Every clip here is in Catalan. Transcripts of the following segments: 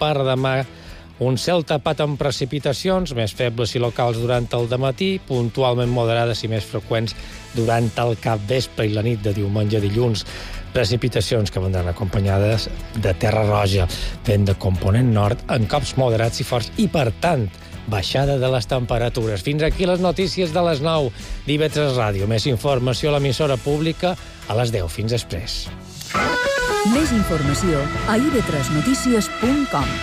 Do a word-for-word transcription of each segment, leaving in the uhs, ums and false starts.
per demà un cel tapat amb precipitacions, més febles i locals durant el dematí, puntualment moderades i més freqüents durant el capvespre i la nit de diumenge a dilluns. Precipitacions que vendran acompanyades de terra roja, vent de component nord en cops moderats i forts i, per tant, baixada de les temperatures. Fins aquí les notícies de les nou d'I V tres Ràdio. Més informació a l'emissora pública a les deu. Fins després. Més informació a i ve tres notícies punt com.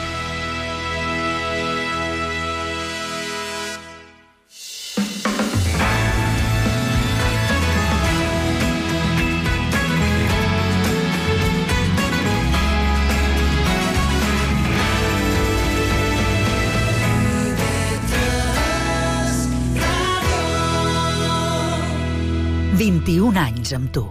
vint-i-un anys amb tu.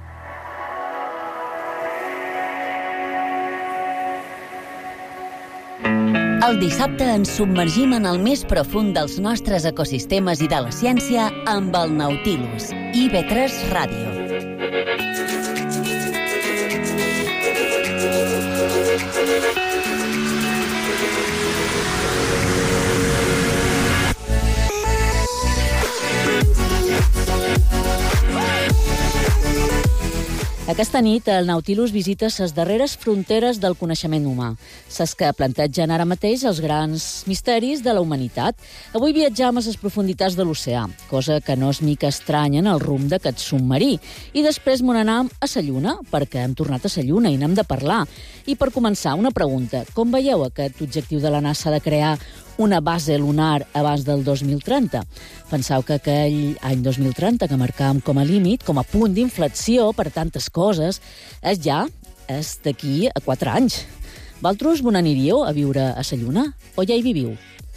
El dissabte ens submergim en el més profund dels nostres ecosistemes i de la ciència amb el Nautilus. I ve tres Ràdio. Aquesta nit, el Nautilus visita les darreres fronteres del coneixement humà, les que plantegen ara mateix els grans misteris de la humanitat. Avui viatjam a les profunditats de l'oceà, cosa que no és mica estranya en el rumb d'aquest submarí. I després m'on anam a la Lluna, perquè hem tornat a la Lluna i n'hem de parlar. I per començar, una pregunta. Com veieu aquest objectiu de la NASA de crear una base lunar abans del dos mil trenta? Penseu que aquell any dos mil trenta, que marcàvem com a límit, com a punt d'inflexió per tantes coses, és ja, és d'aquí a quatre anys. Vosaltres on aniríeu a viure a la Lluna? O ja hi viviu?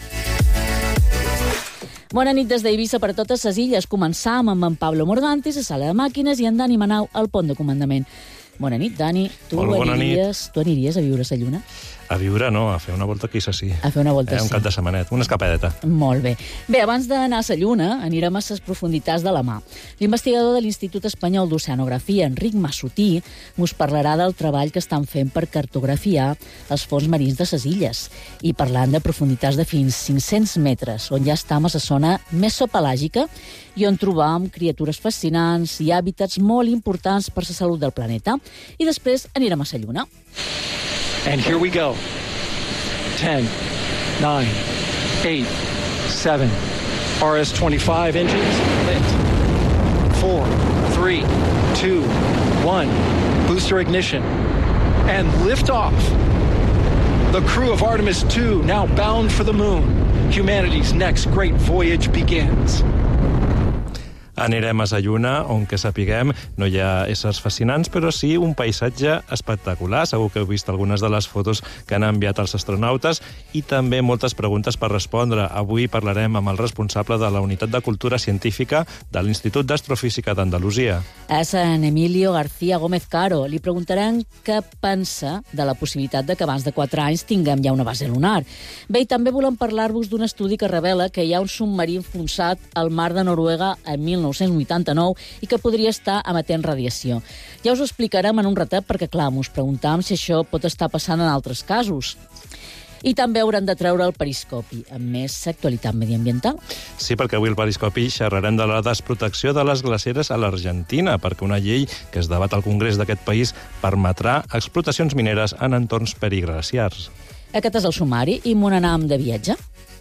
Bona nit des d'Eivissa per a totes les illes. Començam amb en Pablo Morgantis, a Sala de Màquines, i en Dani Manau, al pont de comandament. Bona nit, Dani. Tu Hola, bona aniries, nit. Tu aniries a viure a la Lluna? A viure no, a fer una volta aquí, sí. A fer una volta, eh, un sí. cap de setmanet, una escapadeta. Molt bé. Bé, abans d'anar a la Lluna, anirem a les profunditats de la mar. L'investigador de l'Institut Espanyol d'Oceanografia, Enric Massutí, us parlarà del treball que estan fent per cartografiar els fons marins de les illes. I parlant de profunditats de fins cinc-cents metres, on ja estem a la zona mesopelàgica i on trobam criatures fascinants i hàbitats molt importants per la salut del planeta. I després anirem a la Lluna. And here we go. ten, nine, eight, seven. R S twenty-five engines lit. four, three, two, one. Booster ignition. And liftoff. The crew of Artemis two now bound for the moon. Humanity's next great voyage begins. Anirem a la Lluna, on que sapiguem no hi ha éssers fascinants, però sí un paisatge espectacular. Segur que heu vist algunes de les fotos que han enviat els astronautes i també moltes preguntes per respondre. Avui parlarem amb el responsable de la Unitat de Cultura Científica de l'Institut d'Astrofísica d'Andalusia. És en Emilio García Gómez Caro. Li preguntarem què pensa de la possibilitat de que abans de quatre anys tinguem ja una base lunar. Bé, i també volem parlar-vos d'un estudi que revela que hi ha un submarí enfonsat al mar de Noruega en mil nou-cents vuitanta-nou i que podria estar emetent radiació. Ja us ho explicarem en un ratet perquè, clar, us preguntàvem si això pot estar passant en altres casos. I també hauran de treure el periscopi, amb més actualitat mediambiental. Sí, perquè avui al periscopi xerrarem de la desprotecció de les glaceres a l'Argentina, perquè una llei que es debat al Congrés d'aquest país permetrà explotacions mineres en entorns periglaciars. Aquest és el sumari i m'on anàvem de viatge.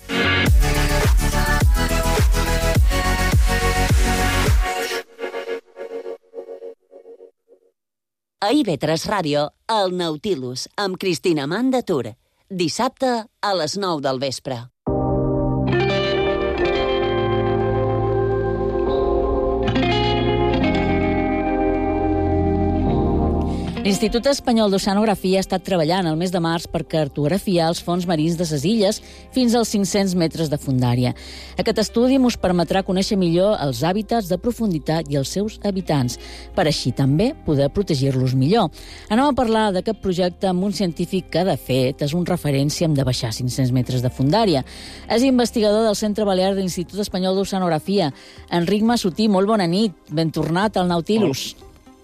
A I ve tres Ràdio, el Nautilus, amb Cristina Amanda Tur. Dissabte a les nou del vespre. L'Institut Espanyol d'Oceanografia ha estat treballant el mes de març per cartografiar els fons marins de les illes fins als cinc-cents metres de fondària. Aquest estudi ens permetrà conèixer millor els hàbitats de profunditat i els seus habitants, per així també poder protegir-los millor. Anem a parlar d'aquest projecte amb un científic que, de fet, és un referent si hem de baixar cinc-cents metres de fondària. És investigador del Centre Balear de l'Institut Espanyol d'Oceanografia. Enric Massutí, molt bona nit. Ben tornat al Nautilus.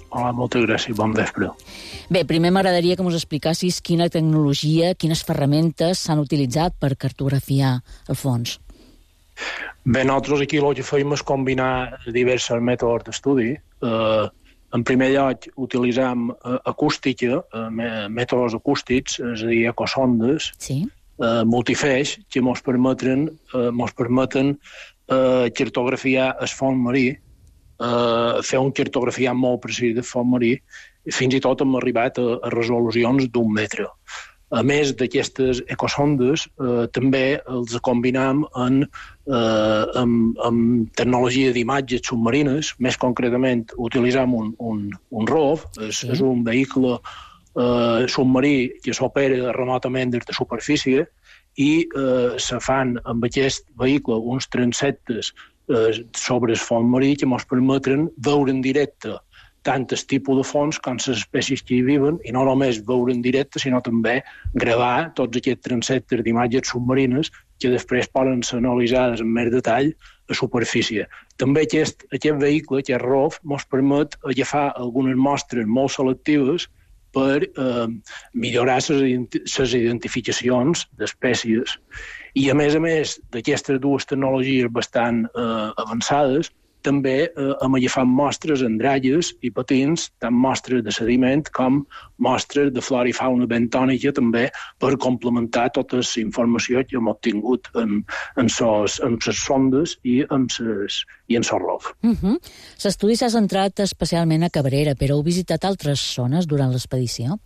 Hola, moltes gràcies, bon vespre. Bé, primer m'agradaria que ens explicassis quina tecnologia, quines ferramentes s'han utilitzat per cartografiar el fons. Bé, nosaltres aquí el que fèiem és combinar diversos mètodes d'estudi. Eh, en primer lloc, utilitzam eh, acústica, eh, mètodes acústics, és a dir, ecosondes, sí. eh, multifeix, que ens permeten, eh, mos permeten eh, cartografiar el fons marí, Uh, fer un cartografiat molt precís de fons marí, fins i tot hem arribat a, a resolucions d'un metre. A més d'aquestes ecosondes, uh, també els combinam en, uh, amb, amb tecnologia d'imatges submarines, més concretament utilitzam un, un, un R O V, és, sí. és un vehicle uh, submarí que s'opera remotament des de superfície i uh, se fan amb aquest vehicle uns transeptes sobre el fons marí que ens permeten veure en directe tant el tipus de fons com les espècies que hi viven, i no només veure en directe, sinó també gravar tots aquests transeptes d'imatges submarines que després poden ser analitzades en més detall a superfície. També aquest, aquest vehicle, aquest R O V, ens permet agafar algunes mostres molt selectives per eh, millorar les identificacions d'espècies. I, a més a més d'aquestes dues tecnologies bastant eh, avançades, també eh, hem agafat mostres en dralles i patins, tant mostres de sediment com mostres de flora i fauna bentònica, també per complementar tota la informació que hem obtingut en, en, ses, en ses sondes i en ses, i en ses R O V. Uh-huh. L'estudi s'ha centrat especialment a Cabrera, però heu visitat altres zones durant l'expedició?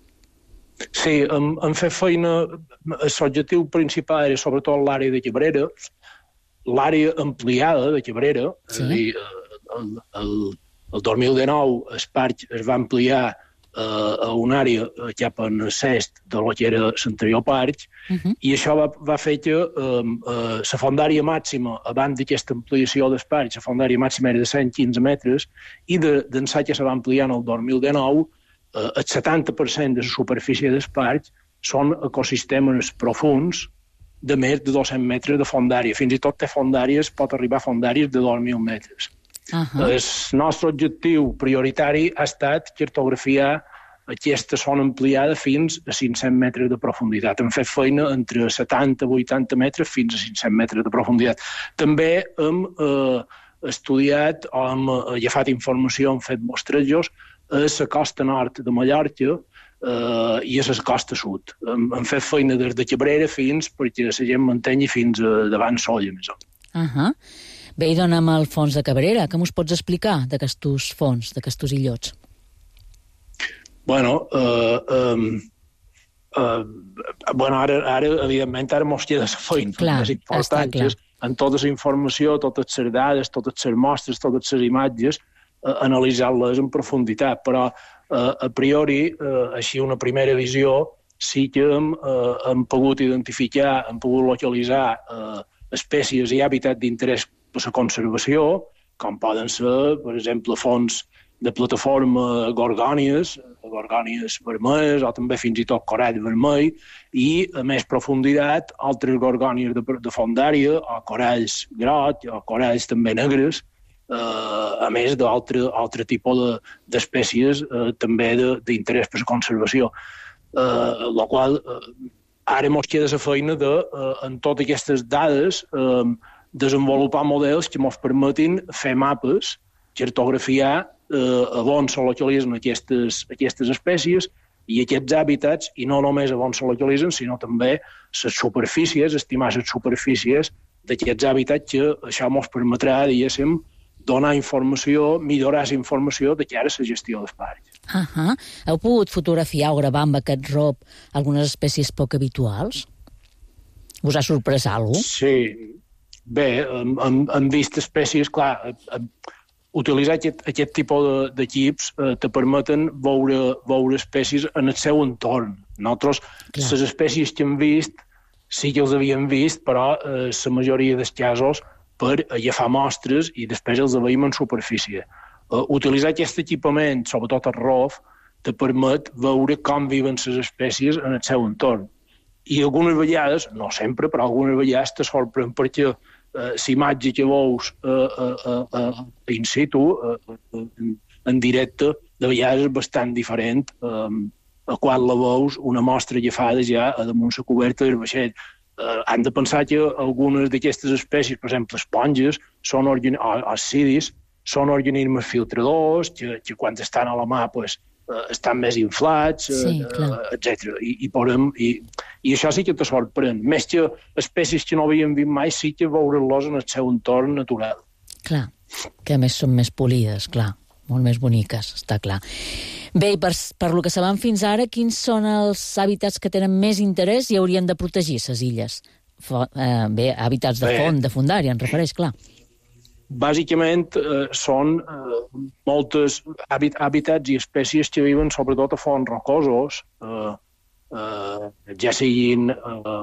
Sí, hem, hem fet feina. L'objectiu principal era sobretot l'àrea de Cabrera, l'àrea ampliada de Cabrera, sí. És a dir, el, el, el dos mil dinou el parc es va ampliar eh, a una àrea cap en l'est de lo que era l'anterior parc, uh-huh. i això va, va fer que eh, eh, la fondària màxima, abans d'aquesta ampliació del parc, la fondària màxima era de cent quinze metres, i d'ençà que se va ampliar en el dos mil dinou, eh, el setanta per cent de la superfície del parc són ecosistemes profuns de més de dos-cents metres de fondària. Fins i tot té fondàries, pot arribar a fondàries de dos mil metres. Uh-huh. El nostre objectiu prioritari ha estat cartografiar aquesta zona ampliada fins a cinc-cents metres de profunditat. Hem fet feina entre setanta a vuitanta metres fins a cinc-cents metres de profunditat. També hem eh, estudiat o hem agafat informació, hem fet mostrejos a la costa nord de Mallorca, Uh, i a la costa sud. Hem, hem fet feina des de Cabrera fins perquè la gent mantengui fins a davant Solla, més o menys. Uh-huh. Bé, i dona'm el fons de Cabrera. Què m'ho pots explicar d'aquestos fons, d'aquestos illots? Bueno, uh, um, uh, bueno ara, ara, evidentment, ara mos queda la feina. Clar, és important, clar. En tota la informació, totes les dades, totes les mostres, totes les imatges, uh, analitzar-les en profunditat, però Uh, a priori, uh, així una primera visió, sí que hem, uh, hem pogut identificar, hem pogut localitzar uh, espècies i hàbitats d'interès per la conservació, com poden ser, per exemple, fons de plataforma gorgònies, gorgònies vermelles, o també fins i tot corall vermell, i a més profunditat, altres gorgònies de, de fondària, o coralls grocs, o coralls també negres, Uh, a més d'altre altre tipus de, d'espècies uh, també d'interès per la conservació. Uh, la qual uh, ara ens queda la feina de, uh, en totes aquestes dades, uh, desenvolupar models que ens permetin fer mapes, cartografiar uh, a on se localitzen aquestes, aquestes espècies i aquests hàbitats, i no només a on se localitzen, sinó també les superfícies, estimar les superfícies d'aquests hàbitats, que això ens permetrà, diguéssim, donar informació, millorar la informació de cara a la gestió del parc. Uh-huh. Heu pogut fotografiar o gravar amb aquest R O V algunes espècies poc habituals? Us ha sorprès alguna cosa? Sí. Bé, hem, hem vist espècies, clar, utilitzar aquest, aquest tipus d'equips eh, te permeten veure, veure espècies en el seu entorn. Nosaltres, clar, les espècies que hem vist, sí que els havíem vist, però eh, la majoria dels casos per agafar mostres i després els veiem en superfície. Uh, utilitzar aquest equipament, sobretot el R O V, te permet veure com viven les espècies en el seu entorn. I algunes vegades, no sempre, però algunes vegades te sorprèn perquè uh, l'imatge que veus uh, uh, uh, uh, in situ, uh, uh, en directe, de vegades és bastant diferent eh, a quan la veus una mostra agafada ja a damunt la coberta del vaixell. Eh, han de pensar que algunes d'aquestes espècies, per exemple, esponges, són organ... o, o cidis, són organismes filtradors, que, que quan estan a la mà pues, eh, estan més inflats, sí, eh, etcètera. I, i, podem, i, I això sí que te sorprèn. Més que espècies que no havíem vist mai, sí que veure-los en el seu entorn natural. Clar, que a més són més polides, clar. Molt més boniques, està clar. Bé, i per, per lo que sabem fins ara, quins són els hàbitats que tenen més interès i haurien de protegir les illes? Fo, eh, bé, hàbitats de font, de fondària, en refereix, clar. Bàsicament eh, són eh, moltes hàbitats i espècies que viuen sobretot a fons rocosos, eh, eh, ja siguin eh,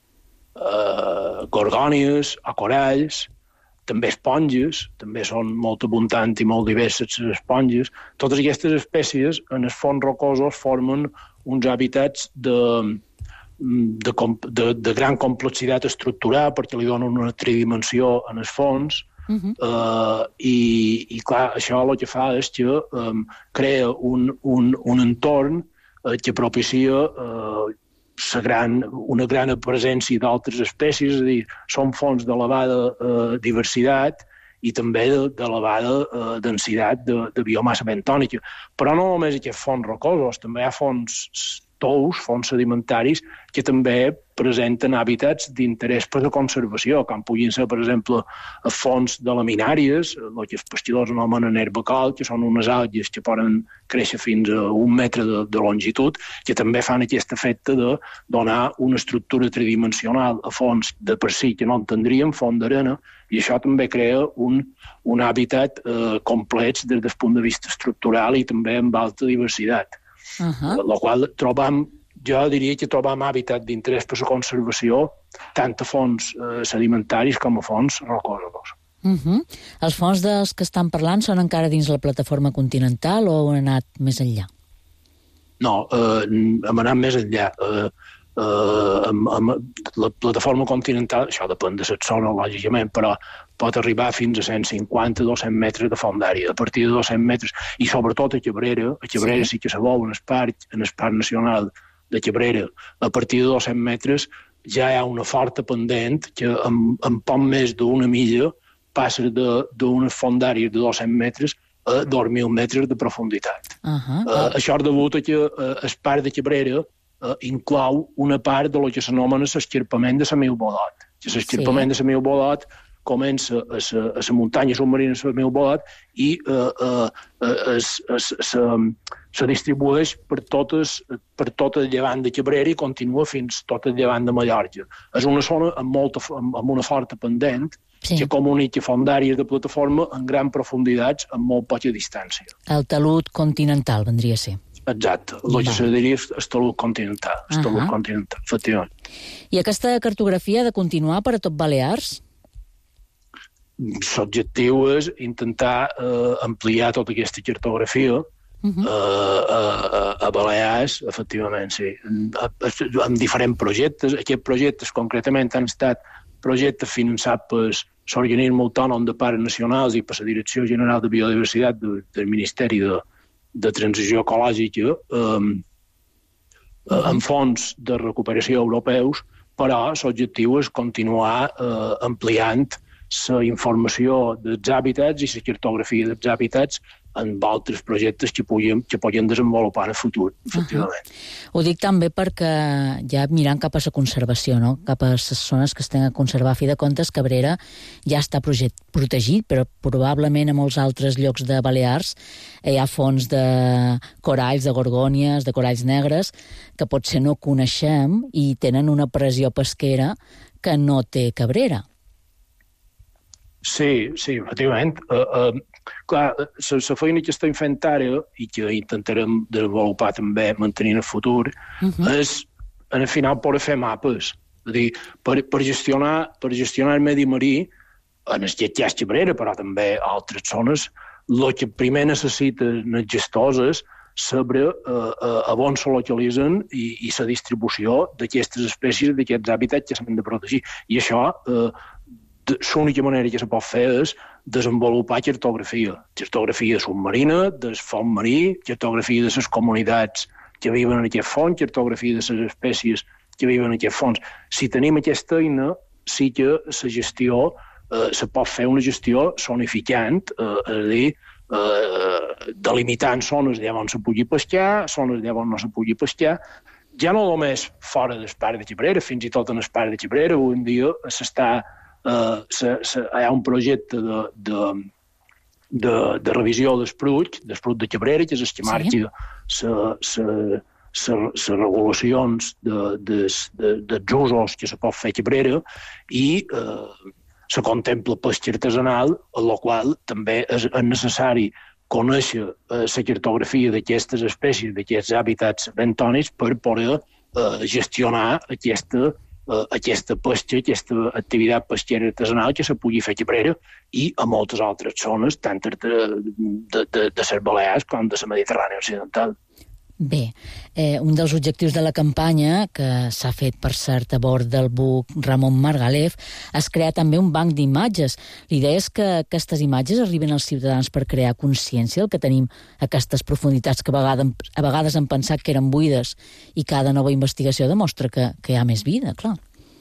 eh, gorgònies o coralls, també esponges, també són molt abundants i molt diverses les esponges. Totes aquestes espècies en els fons rocosos formen uns hàbitats de, de, de, de gran complexitat estructural perquè li donen una tridimensió en els fons. Uh-huh. uh, i, i clar, això el que fa és que um, crea un, un, un entorn uh, que propicia uh, gran, una gran presència d'altres espècies, és a dir, són fonts d'elevada eh, diversitat i també d'elevada eh, densitat de, de biomassa bentònica. Però no només aquests fons rocosos, també hi ha fons tous, fons sedimentaris, que també presenten hàbitats d'interès per la conservació, com puguin ser, per exemple, fons de laminàries, el que els pescadors anomenen herba col, que són unes algues que poden créixer fins a un metre de, de longitud, que també fan aquest efecte de donar una estructura tridimensional a fons de per si que no en tindríem, font d'arena, i això també crea un, un hàbitat eh, complex des del punt de vista estructural i també amb alta diversitat. Uh-huh. La qual trobam, jo diria que trobam hàbitat d'interès per la conservació tant a fons eh, sedimentaris com a fons rocosos. Uh-huh. Els fons dels que estan parlant són encara dins la plataforma continental o han anat més enllà? No, eh, hem anat més enllà. Eh, eh, amb, amb la plataforma continental, això depèn de la zona, lògicament, però pot arribar fins a cent cinquanta a dos-cents metres de fondària. A partir de dos-cents metres, i sobretot a Cabrera, a Cabrera sí, sí que se veu en el parc, en el parc nacional de Cabrera, a partir de dos-cents metres ja hi ha una forta pendent que en, en poc més d'una milla passa d'unes fondàries de dos-cents metres a dos mil metres de profunditat. Uh-huh. Uh, això és degut a que uh, el parc de Cabrera uh, inclou una part de lo que s'anomena l'esquirpament de la Milbolot. L'esquirpament sí. de la Milbolot comença a la muntanya submarina de la Milbolot i uh, uh, se distribueix per, totes, per tot el llevant de Cabrera i continua fins tot el llevant de Mallorca. És una zona amb, molta, amb una forta pendent sí. que comunica fondàries de plataforma en gran profunditats amb molt poca distància. El talut continental vendria a ser. Exacte, el que se diria el talut continental, el talut uh-huh. continental, efectivament. I aquesta cartografia ha de continuar per a tot Balears? L'objectiu és intentar eh, ampliar tota aquesta cartografia uh-huh. eh, a, a Balears, efectivament, sí. Amb diferents projectes. Aquests projectes concretament han estat projectes finançats per l'Organisme Autònom de Parcs Nacionals i per la Direcció General de Biodiversitat de, del Ministeri de, de Transició Ecològica eh, uh-huh. amb fons de recuperació europeus, però l'objectiu és continuar eh, ampliant la informació dels hàbitats i la cartografia dels hàbitats en altres projectes que puguem, que puguem desenvolupar en el futur, efectivament. Uh-huh. Ho dic també perquè ja mirant cap a la conservació, no? Cap a les zones que es tenen a conservar. A fi de comptes, Cabrera ja està project, protegit, però probablement a molts altres llocs de Balears hi ha fons de coralls, de gorgònies, de coralls negres, que potser no coneixem i tenen una pressió pesquera que no té Cabrera. Sí, sí, efectivament. Uh, uh, clar, la feina que estem fent ara i que intentarem desenvolupar també mantenir en el futur uh-huh. és, en el final, poder fer mapes. És a dir, per, per, gestionar, per gestionar el medi marí, en el que hi ha Cabrera, però també a altres zones, el que primer necessiten els gestors és saber uh, uh, a on se localitzen i, i la distribució d'aquestes espècies, d'aquests hàbitats que s'han de protegir. I això... Uh, l'única manera que se pot fer és desenvolupar cartografia. Cartografia submarina, del fons marí, cartografia de les comunitats que viuen en aquest fons, cartografia de les espècies que viuen en aquest fons. Si tenim aquesta eina, sí que la gestió, eh, se pot fer una gestió zonificant, eh, és a dir, eh, delimitant zones on se pugui pescar, zones on no se pugui pescar, ja no només fora del parc de Cabrera, fins i tot en el parc de Cabrera, avui en dia s'està, eh, se, se, hi ha un projecte de, de, de, de revisió del Prut, del Prut de Cabrera, que és el que marca les regulacions de, de, de, dels usos que se pot fer a Cabrera i eh, se contempla pesca artesanal, en la qual també és, és necessari conèixer eh, la cartografia d'aquestes espècies, d'aquests hàbitats bentònics per poder eh, gestionar aquesta, eh, aquesta pesca, aquesta activitat pesquera artesanal que se pugui fer a Cabrera i a moltes altres zones, tant de, de, de, de les Balears com de la Mediterrània Occidental. Bé, eh, un dels objectius de la campanya, que s'ha fet, per cert, a bord del buc Ramon Margalef, és crear també un banc d'imatges. L'idea és que aquestes imatges arriben als ciutadans per crear consciència del que tenim a aquestes profunditats que a vegades, a vegades hem pensat que eren buides i cada nova investigació demostra que, que hi ha més vida, clar.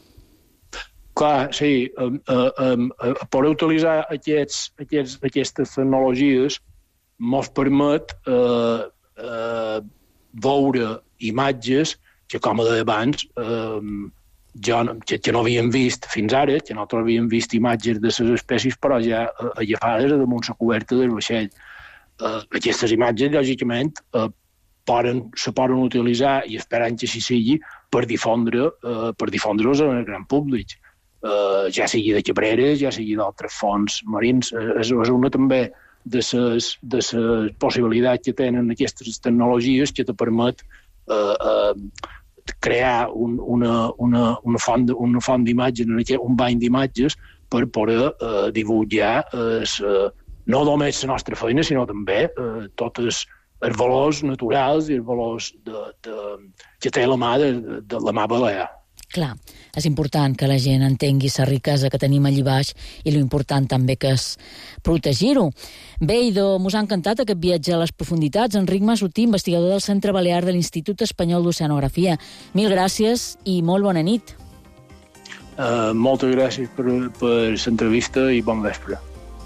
Clar, sí. Um, uh, um, uh, poder utilitzar aquests, aquests, aquestes tecnologies mos permet uh, uh, veure imatges que, com a abans, eh, ja no, que, que no havíem vist fins ara, que nosaltres havíem vist imatges de les espècies, però ja eh, agafades damunt la coberta del vaixell. Eh, aquestes imatges, lògicament, eh, poden, se poden utilitzar, i esperant que així sigui, per difondre, eh, per difondre-los en el gran públic. Eh, ja sigui de Cabrera, ja sigui d'altres fons marins. Eh, és, és una també de les de les possibilitats que tenen aquestes tecnologies que te permet eh, eh, crear un, una, una, una font, una font d'imatges, un banc d'imatges per poder eh, divulgar eh, no només la nostra feina, sinó també eh, tots els, els valors naturals i els valors de, de, que té la mà de, de la mà balear. Clar, és important que la gent entengui la riquesa que tenim allí baix i l'important també que és protegir-ho. Bé, idò, mos ha encantat aquest viatge a les profunditats. Enric Masutí, investigador del Centre Balear de l'Institut Espanyol d'Oceanografia. Mil gràcies i molt bona nit. Uh, moltes gràcies per, per l'entrevista i bon vespre.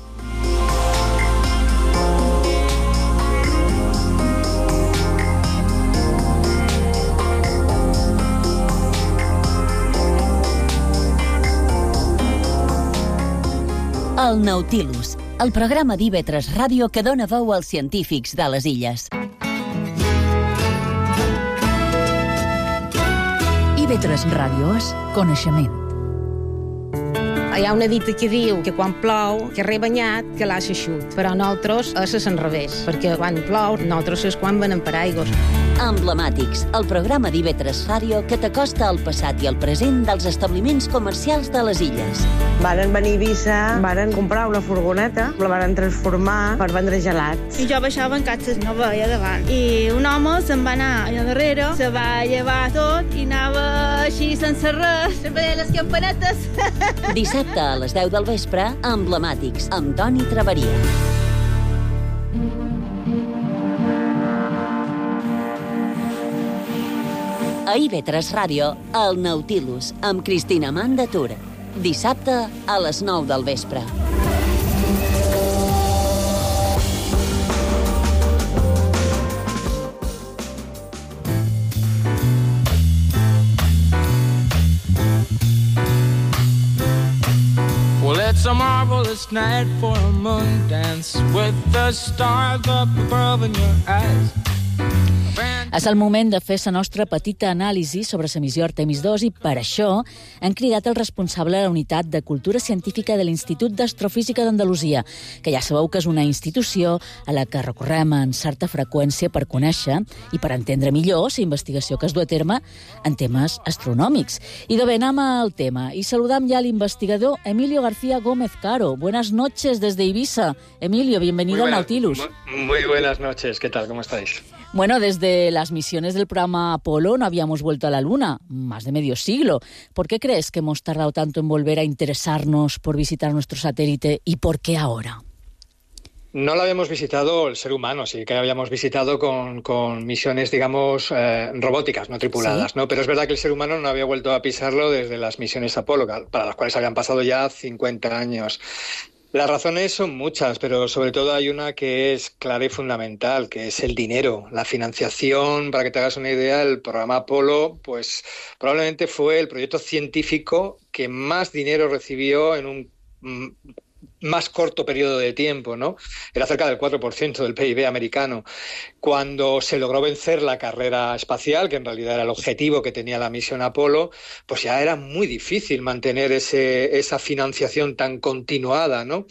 El Nautilus, el programa d'I V tres Ràdio que dona veu als científics de les illes. I V tres Ràdio és coneixement. Hi ha una dita que diu que quan plou, que re banyat, que l'as eixut. Però nosaltres és a l'enrevés, perquè quan plou, nosaltres és quan venen per aigües. Emblemàtics, el programa d'I V tres Ràdio que t'acosta al passat i al present dels establiments comercials de les illes. Varen venir a Eivissa, varen comprar una furgoneta, la varen transformar per vendre gelats. I jo baixava en catxes, no veia davant. I un home se'n va anar allà darrere, se va llevar tot i anava així sense res, sempre deia les campanetes. Dissabte a les deu del vespre, Emblemàtics, amb Toni Traveria. A I V tres Ràdio, el Nautilus, amb Cristina Mandatura. Dissabte a les nou del vespre. Well, it's a marvelous night for a moon dance with the stars up above in your eyes. És el moment de fer la nostra petita anàlisi sobre la missió Artemis dos i per això hem cridat el responsable de la Unitat de Cultura Científica de l'Institut d'Astrofísica d'Andalusia, que ja sabeu que és una institució a la que recorrem en certa freqüència per conèixer i per entendre millor la investigació que es du a terme en temes astronòmics. I de bé, anem al tema i saludam ja l'investigador Emilio García Gómez Caro. Buenas noches desde Ibiza. Emilio, bienvenido al Nautilus. Muy buenas noches, ¿qué tal? ¿Cómo estáis? Bueno, desde las misiones del programa Apolo no habíamos vuelto a la Luna, más de medio siglo. ¿Por qué crees que hemos tardado tanto en volver a interesarnos por visitar nuestro satélite y por qué ahora? No lo habíamos visitado el ser humano, sí que habíamos visitado con, con misiones, digamos, eh, robóticas, no tripuladas, ¿sí? ¿no? Pero es verdad que el ser humano no había vuelto a pisarlo desde las misiones Apolo, para las cuales habían pasado ya cincuenta años. Las razones son muchas, pero sobre todo hay una que es clara y fundamental, que es el dinero, la financiación. Para que te hagas una idea, el programa Apolo, pues probablemente fue el proyecto científico que más dinero recibió en un mm, más corto periodo de tiempo, ¿no? Era cerca del cuatro por ciento del P I B americano. Cuando se logró vencer la carrera espacial, que en realidad era el objetivo que tenía la misión Apolo, pues ya era muy difícil mantener ese, esa financiación tan continuada, ¿no?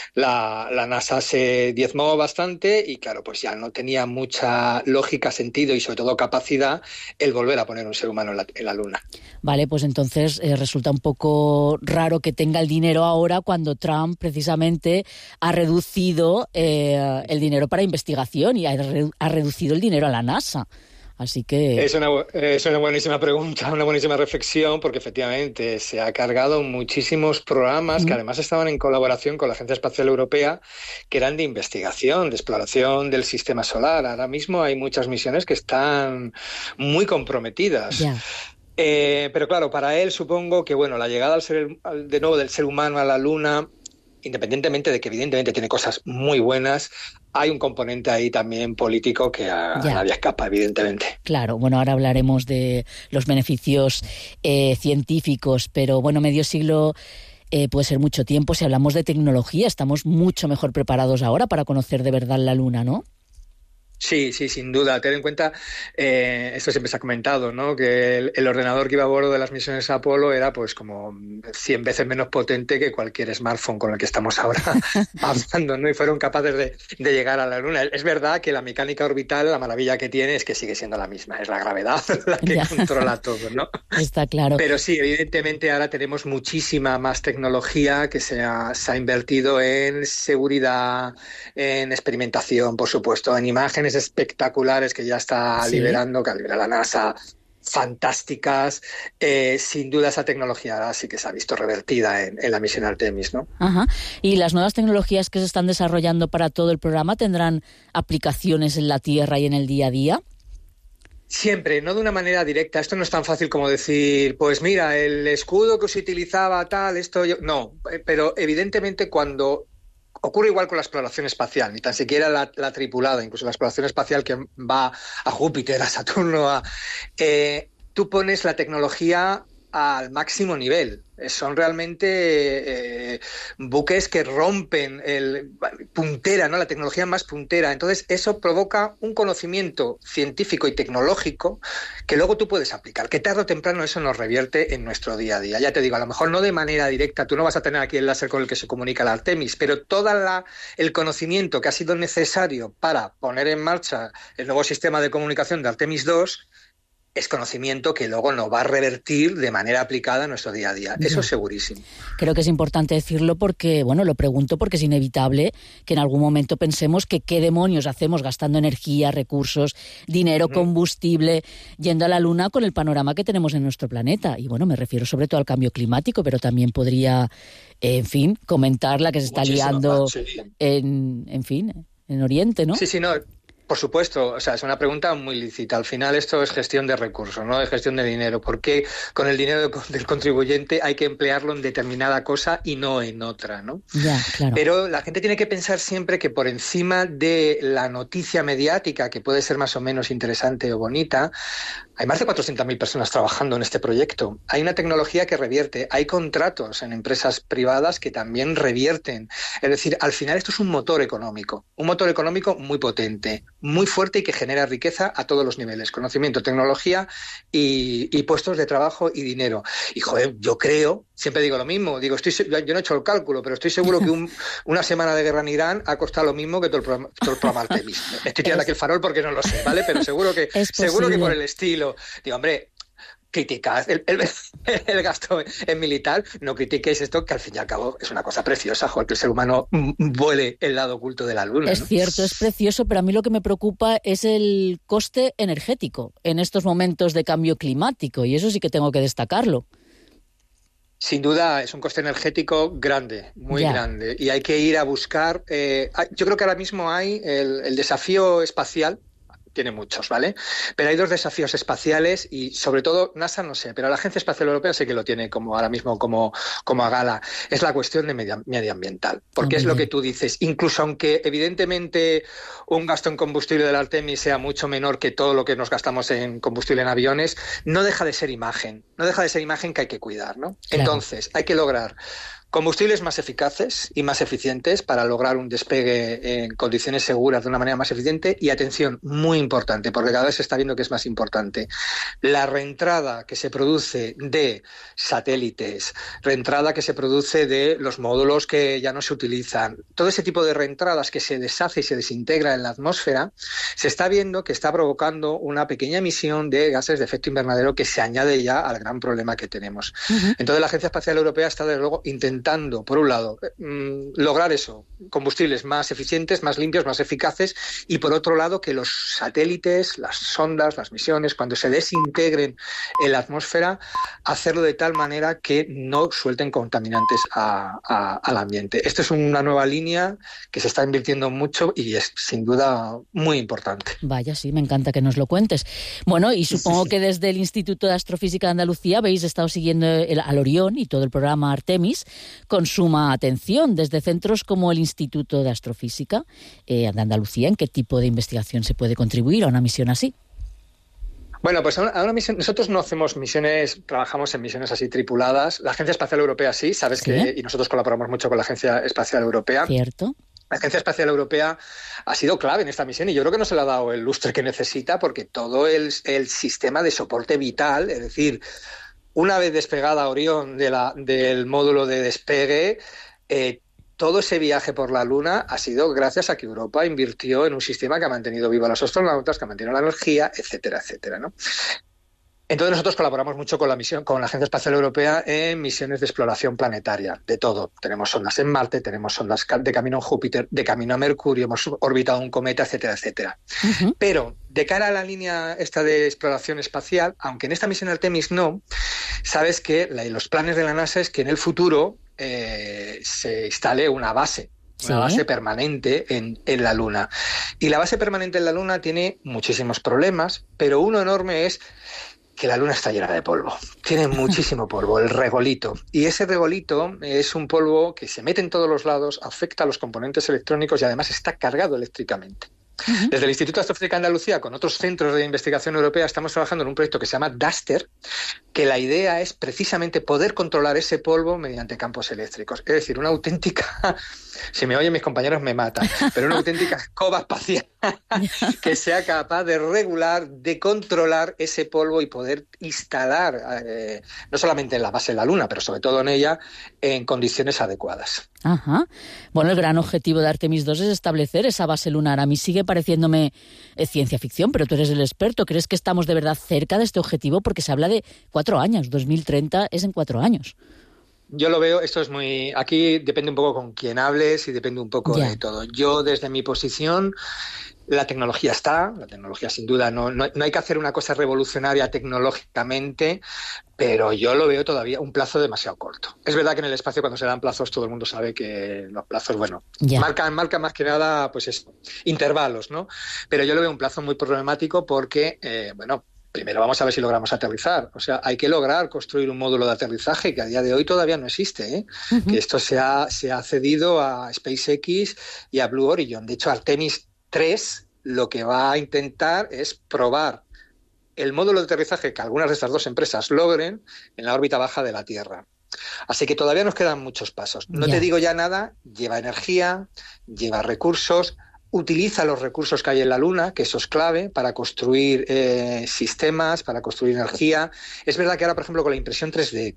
La, la NASA se diezmó bastante y, claro, pues ya no tenía mucha lógica, sentido y, sobre todo, capacidad el volver a poner un ser humano en la, en la Luna. Vale, pues entonces eh, resulta un poco raro que tenga el dinero ahora cuando Trump precisamente ha reducido eh, el dinero para investigación y ha, re, ha reducido el dinero a la NASA. Así que... Es una, es una buenísima pregunta, una buenísima reflexión, porque efectivamente se ha cargado muchísimos programas mm. que además estaban en colaboración con la Agencia Espacial Europea, que eran de investigación, de exploración del sistema solar. Ahora mismo hay muchas misiones que están muy comprometidas. Yeah. Eh, pero claro, para él supongo que bueno, la llegada al ser, al, de nuevo del ser humano a la Luna, independientemente de que evidentemente tiene cosas muy buenas, hay un componente ahí también político que a, a nadie escapa, evidentemente. Claro, bueno, ahora hablaremos de los beneficios eh, científicos, pero bueno, medio siglo eh, puede ser mucho tiempo. Si hablamos de tecnología, estamos mucho mejor preparados ahora para conocer de verdad la Luna, ¿no? Sí, sí, sin duda. Ten en cuenta, eh, esto siempre se ha comentado, ¿no? Que el, el ordenador que iba a bordo de las misiones Apolo era pues como cien veces menos potente que cualquier smartphone con el que estamos ahora hablando, ¿no? Y fueron capaces de, de llegar a la Luna. Es verdad que la mecánica orbital, la maravilla que tiene es que sigue siendo la misma, es la gravedad la que ya. controla todo, ¿no? Está claro. Pero sí, evidentemente ahora tenemos muchísima más tecnología que se ha, se ha invertido en seguridad, en experimentación, por supuesto, en imágenes espectaculares que ya está ¿Sí? liberando, que libera la NASA, fantásticas. Eh, sin duda esa tecnología ahora sí que se ha visto revertida en, en la misión Artemis, ¿no? Ajá. ¿Y las nuevas tecnologías que se están desarrollando para todo el programa tendrán aplicaciones en la Tierra y en el día a día? Siempre, no de una manera directa. Esto no es tan fácil como decir, pues mira, el escudo que se utilizaba tal, esto... Yo... No, pero evidentemente cuando... Ocurre igual con la exploración espacial, ni tan siquiera la, la tripulada, incluso la exploración espacial que va a Júpiter, a Saturno, a, eh, tú pones la tecnología al máximo nivel. Son realmente eh, buques que rompen el puntera, ¿no? La tecnología más puntera. Entonces eso provoca un conocimiento científico y tecnológico que luego tú puedes aplicar, que tarde o temprano eso nos revierte en nuestro día a día. Ya te digo, a lo mejor no de manera directa, tú no vas a tener aquí el láser con el que se comunica la Artemis, pero todo el conocimiento que ha sido necesario para poner en marcha el nuevo sistema de comunicación de Artemis dos es conocimiento que luego nos va a revertir de manera aplicada en nuestro día a día. Eso es segurísimo. Creo que es importante decirlo porque, bueno, lo pregunto porque es inevitable que en algún momento pensemos que qué demonios hacemos gastando energía, recursos, dinero, combustible, yendo a la Luna con el panorama que tenemos en nuestro planeta. Y bueno, me refiero sobre todo al cambio climático, pero también podría, eh, en fin, comentar la que se está Muchísimo liando más, sí. en, en fin, en Oriente, ¿no? Sí, sí, no... Por supuesto, o sea, es una pregunta muy lícita. Al final esto es gestión de recursos, no es gestión de dinero. ¿Por qué con el dinero del contribuyente hay que emplearlo en determinada cosa y no en otra, ¿no? Ya, claro. Pero la gente tiene que pensar siempre que por encima de la noticia mediática, que puede ser más o menos interesante o bonita, hay más de cuatrocientas mil personas trabajando en este proyecto. Hay una tecnología que revierte. Hay contratos en empresas privadas que también revierten. Es decir, al final esto es un motor económico. Un motor económico muy potente, muy fuerte y que genera riqueza a todos los niveles. Conocimiento, tecnología y, y puestos de trabajo y dinero. Y, joder, yo creo, siempre digo lo mismo. Digo, estoy, yo no he hecho el cálculo, pero estoy seguro que un, una semana de guerra en Irán ha costado lo mismo que todo el programa, todo el programa Artemis. Estoy tirando es, aquí el farol porque no lo sé, ¿vale? Pero seguro que, seguro que por el estilo. Digo, hombre, criticad el, el, el gasto en militar, no critiquéis esto, que al fin y al cabo es una cosa preciosa, joder, que el ser humano vuele el lado oculto de la luna. Es ¿no? cierto, es precioso, pero a mí lo que me preocupa es el coste energético en estos momentos de cambio climático, y eso sí que tengo que destacarlo. Sin duda es un coste energético grande, muy ya. grande, y hay que ir a buscar... Eh, yo creo que ahora mismo hay el, el desafío espacial, tiene muchos, ¿vale? Pero hay dos desafíos espaciales y sobre todo NASA no sé, pero la Agencia Espacial Europea sí que lo tiene como ahora mismo como, como a gala. Es la cuestión de medio, medioambiental, porque ah, es lo que tú dices. Incluso aunque evidentemente un gasto en combustible del Artemis sea mucho menor que todo lo que nos gastamos en combustible en aviones, no deja de ser imagen, no deja de ser imagen que hay que cuidar, ¿no? Claro. Entonces hay que lograr combustibles más eficaces y más eficientes para lograr un despegue en condiciones seguras de una manera más eficiente y, atención, muy importante, porque cada vez se está viendo que es más importante, la reentrada que se produce de satélites, reentrada que se produce de los módulos que ya no se utilizan, todo ese tipo de reentradas que se deshace y se desintegra en la atmósfera, se está viendo que está provocando una pequeña emisión de gases de efecto invernadero que se añade ya al gran problema que tenemos. Uh-huh. Entonces la Agencia Espacial Europea está, desde luego, intentando por un lado, mmm, lograr eso, combustibles más eficientes, más limpios, más eficaces, y por otro lado que los satélites, las sondas, las misiones, cuando se desintegren en la atmósfera, hacerlo de tal manera que no suelten contaminantes a, a, al ambiente. Esta es una nueva línea que se está invirtiendo mucho y es sin duda muy importante. Vaya, sí, me encanta que nos lo cuentes. Bueno, y supongo sí, sí. que desde el Instituto de Astrofísica de Andalucía habéis estado siguiendo el, al Orión y todo el programa Artemis con suma atención desde centros como el Instituto de Astrofísica eh, de Andalucía. ¿En qué tipo de investigación se puede contribuir a una misión así? Bueno, pues a una misión, nosotros no hacemos misiones, trabajamos en misiones así tripuladas. La Agencia Espacial Europea sí, sabes ¿Sí? que y nosotros colaboramos mucho con la Agencia Espacial Europea. Cierto. La Agencia Espacial Europea ha sido clave en esta misión y yo creo que no se le ha dado el lustre que necesita, porque todo el, el sistema de soporte vital, es decir, una vez despegada Orión de la, del módulo de despegue, eh, todo ese viaje por la Luna ha sido gracias a que Europa invirtió en un sistema que ha mantenido viva a los astronautas, que ha mantenido la energía, etcétera, etcétera, ¿no? Entonces nosotros colaboramos mucho con la misión, con la Agencia Espacial Europea en misiones de exploración planetaria, de todo. Tenemos sondas en Marte, tenemos sondas de camino a Júpiter, de camino a Mercurio, hemos orbitado un cometa, etcétera, etcétera. Uh-huh. Pero de cara a la línea esta de exploración espacial, aunque en esta misión Artemis no, sabes que la, los planes de la NASA es que en el futuro eh, se instale una base. Una ¿Sí? base permanente en, en la Luna. Y la base permanente en la Luna tiene muchísimos problemas, pero uno enorme es que la Luna está llena de polvo. Tiene muchísimo polvo, el regolito. Y ese regolito es un polvo que se mete en todos los lados, afecta a los componentes electrónicos y además está cargado eléctricamente. Uh-huh. Desde el Instituto de Astrofísica de Andalucía, con otros centros de investigación europea, estamos trabajando en un proyecto que se llama DASTER, que la idea es precisamente poder controlar ese polvo mediante campos eléctricos. Es decir, una auténtica... Si me oyen mis compañeros me matan, pero una auténtica escoba espacial que sea capaz de regular, de controlar ese polvo y poder instalar, eh, no solamente en la base de la Luna, pero sobre todo en ella, en condiciones adecuadas. Ajá. Bueno, el gran objetivo de Artemis dos es establecer esa base lunar. A mí sigue pareciéndome eh, ciencia ficción, pero tú eres el experto. ¿Crees que estamos de verdad cerca de este objetivo? Porque se habla de cuatro años, dos mil treinta es en cuatro años. Yo lo veo, esto es muy... Aquí depende un poco con quién hables y depende un poco yeah. de todo. Yo, desde mi posición, la tecnología está, la tecnología sin duda, no, no, no hay que hacer una cosa revolucionaria tecnológicamente, pero yo lo veo todavía un plazo demasiado corto. Es verdad que en el espacio, cuando se dan plazos, todo el mundo sabe que los plazos, bueno, yeah. marcan, marcan más que nada, pues eso, intervalos, ¿no? Pero yo lo veo un plazo muy problemático porque, eh, bueno... Primero vamos a ver si logramos aterrizar. O sea, hay que lograr construir un módulo de aterrizaje que a día de hoy todavía no existe, ¿eh? Uh-huh. Que esto se ha, se ha cedido a SpaceX y a Blue Origin. De hecho, Artemis tres lo que va a intentar es probar el módulo de aterrizaje que algunas de estas dos empresas logren en la órbita baja de la Tierra. Así que todavía nos quedan muchos pasos. No yeah. te digo ya nada, lleva energía, lleva recursos... Utiliza los recursos que hay en la Luna, que eso es clave, para construir eh, sistemas, para construir energía. Es verdad que ahora, por ejemplo, con la impresión tres D,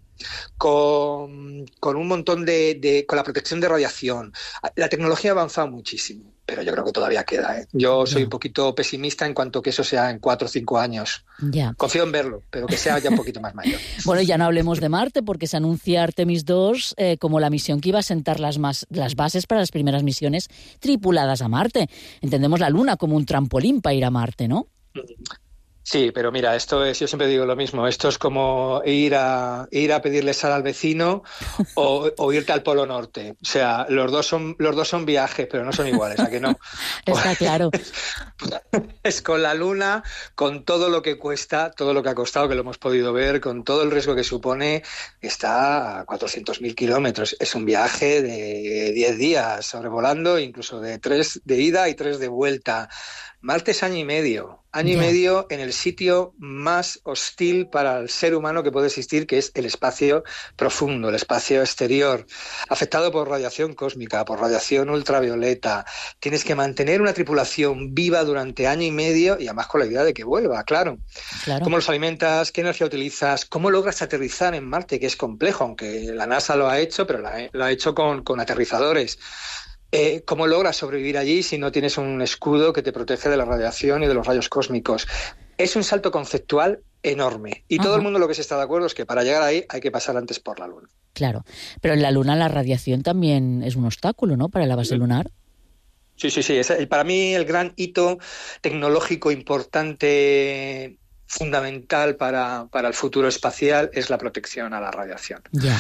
con, con un montón de, de... con la protección de radiación, la tecnología ha avanzado muchísimo. pero yo creo que todavía queda, ¿eh? Yo soy un poquito pesimista en cuanto que eso sea en cuatro o cinco años. Ya. Confío en verlo, pero que sea ya un poquito más mayor. Bueno, ya no hablemos de Marte, porque se anuncia Artemis dos eh, como la misión que iba a sentar las, más, las bases para las primeras misiones tripuladas a Marte. Entendemos la Luna como un trampolín para ir a Marte, ¿no? Sí, pero mira, esto es, yo siempre digo lo mismo, esto es como ir a ir a pedirle sal al vecino o, o irte al Polo Norte. O sea, los dos son los dos son viajes, pero no son iguales, ¿a que no? Está claro. Es con la Luna, con todo lo que cuesta, todo lo que ha costado, que lo hemos podido ver, con todo el riesgo que supone, está a cuatrocientos mil kilómetros. Es un viaje de diez días sobrevolando, incluso de tres de ida y tres de vuelta. Marte es año y medio, año yeah. y medio en el sitio más hostil para el ser humano que puede existir, que es el espacio profundo, el espacio exterior, afectado por radiación cósmica, por radiación ultravioleta. Tienes que mantener una tripulación viva durante año y medio y además con la idea de que vuelva, claro. claro. ¿Cómo los alimentas? ¿Qué energía utilizas? ¿Cómo logras aterrizar en Marte? Que es complejo, aunque la NASA lo ha hecho, pero lo ha hecho con, con aterrizadores. Eh, ¿Cómo logras sobrevivir allí si no tienes un escudo que te protege de la radiación y de los rayos cósmicos? Es un salto conceptual enorme. Y Ajá. todo el mundo lo que se está de acuerdo es que para llegar ahí hay que pasar antes por la Luna. Claro, pero en la Luna la radiación también es un obstáculo, ¿no?, para la base sí. lunar. Sí, sí, sí. Es el, para mí el gran hito tecnológico importante, fundamental para, para el futuro espacial, es la protección a la radiación. Yeah.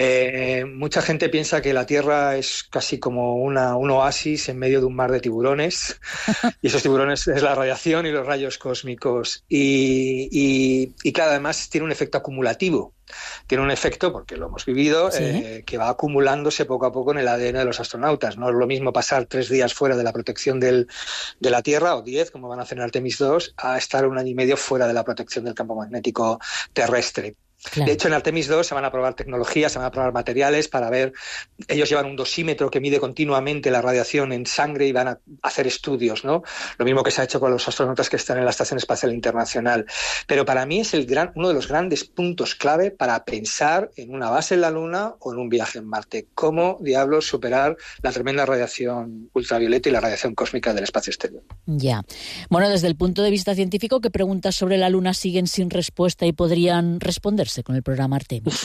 Eh, mucha gente piensa que la Tierra es casi como una, un oasis en medio de un mar de tiburones, y esos tiburones es la radiación y los rayos cósmicos. Y, y, y claro, además tiene un efecto acumulativo. Tiene un efecto, porque lo hemos vivido, ¿Sí? eh, que va acumulándose poco a poco en el A D N de los astronautas. No es lo mismo pasar tres días fuera de la protección del, de la Tierra, o diez, como van a hacer en Artemis dos, a estar un año y medio fuera de la protección del campo magnético terrestre. Claro. De hecho, en Artemis dos se van a probar tecnologías, se van a probar materiales para ver. Ellos llevan un dosímetro que mide continuamente la radiación en sangre y van a hacer estudios, ¿no? Lo mismo que se ha hecho con los astronautas que están en la Estación Espacial Internacional. Pero para mí es el gran, uno de los grandes puntos clave para pensar en una base en la Luna o en un viaje en Marte. ¿Cómo diablos superar la tremenda radiación ultravioleta y la radiación cósmica del espacio exterior? Ya. Bueno, desde el punto de vista científico, ¿qué preguntas sobre la Luna siguen sin respuesta y podrían responderse con el programa Artemis?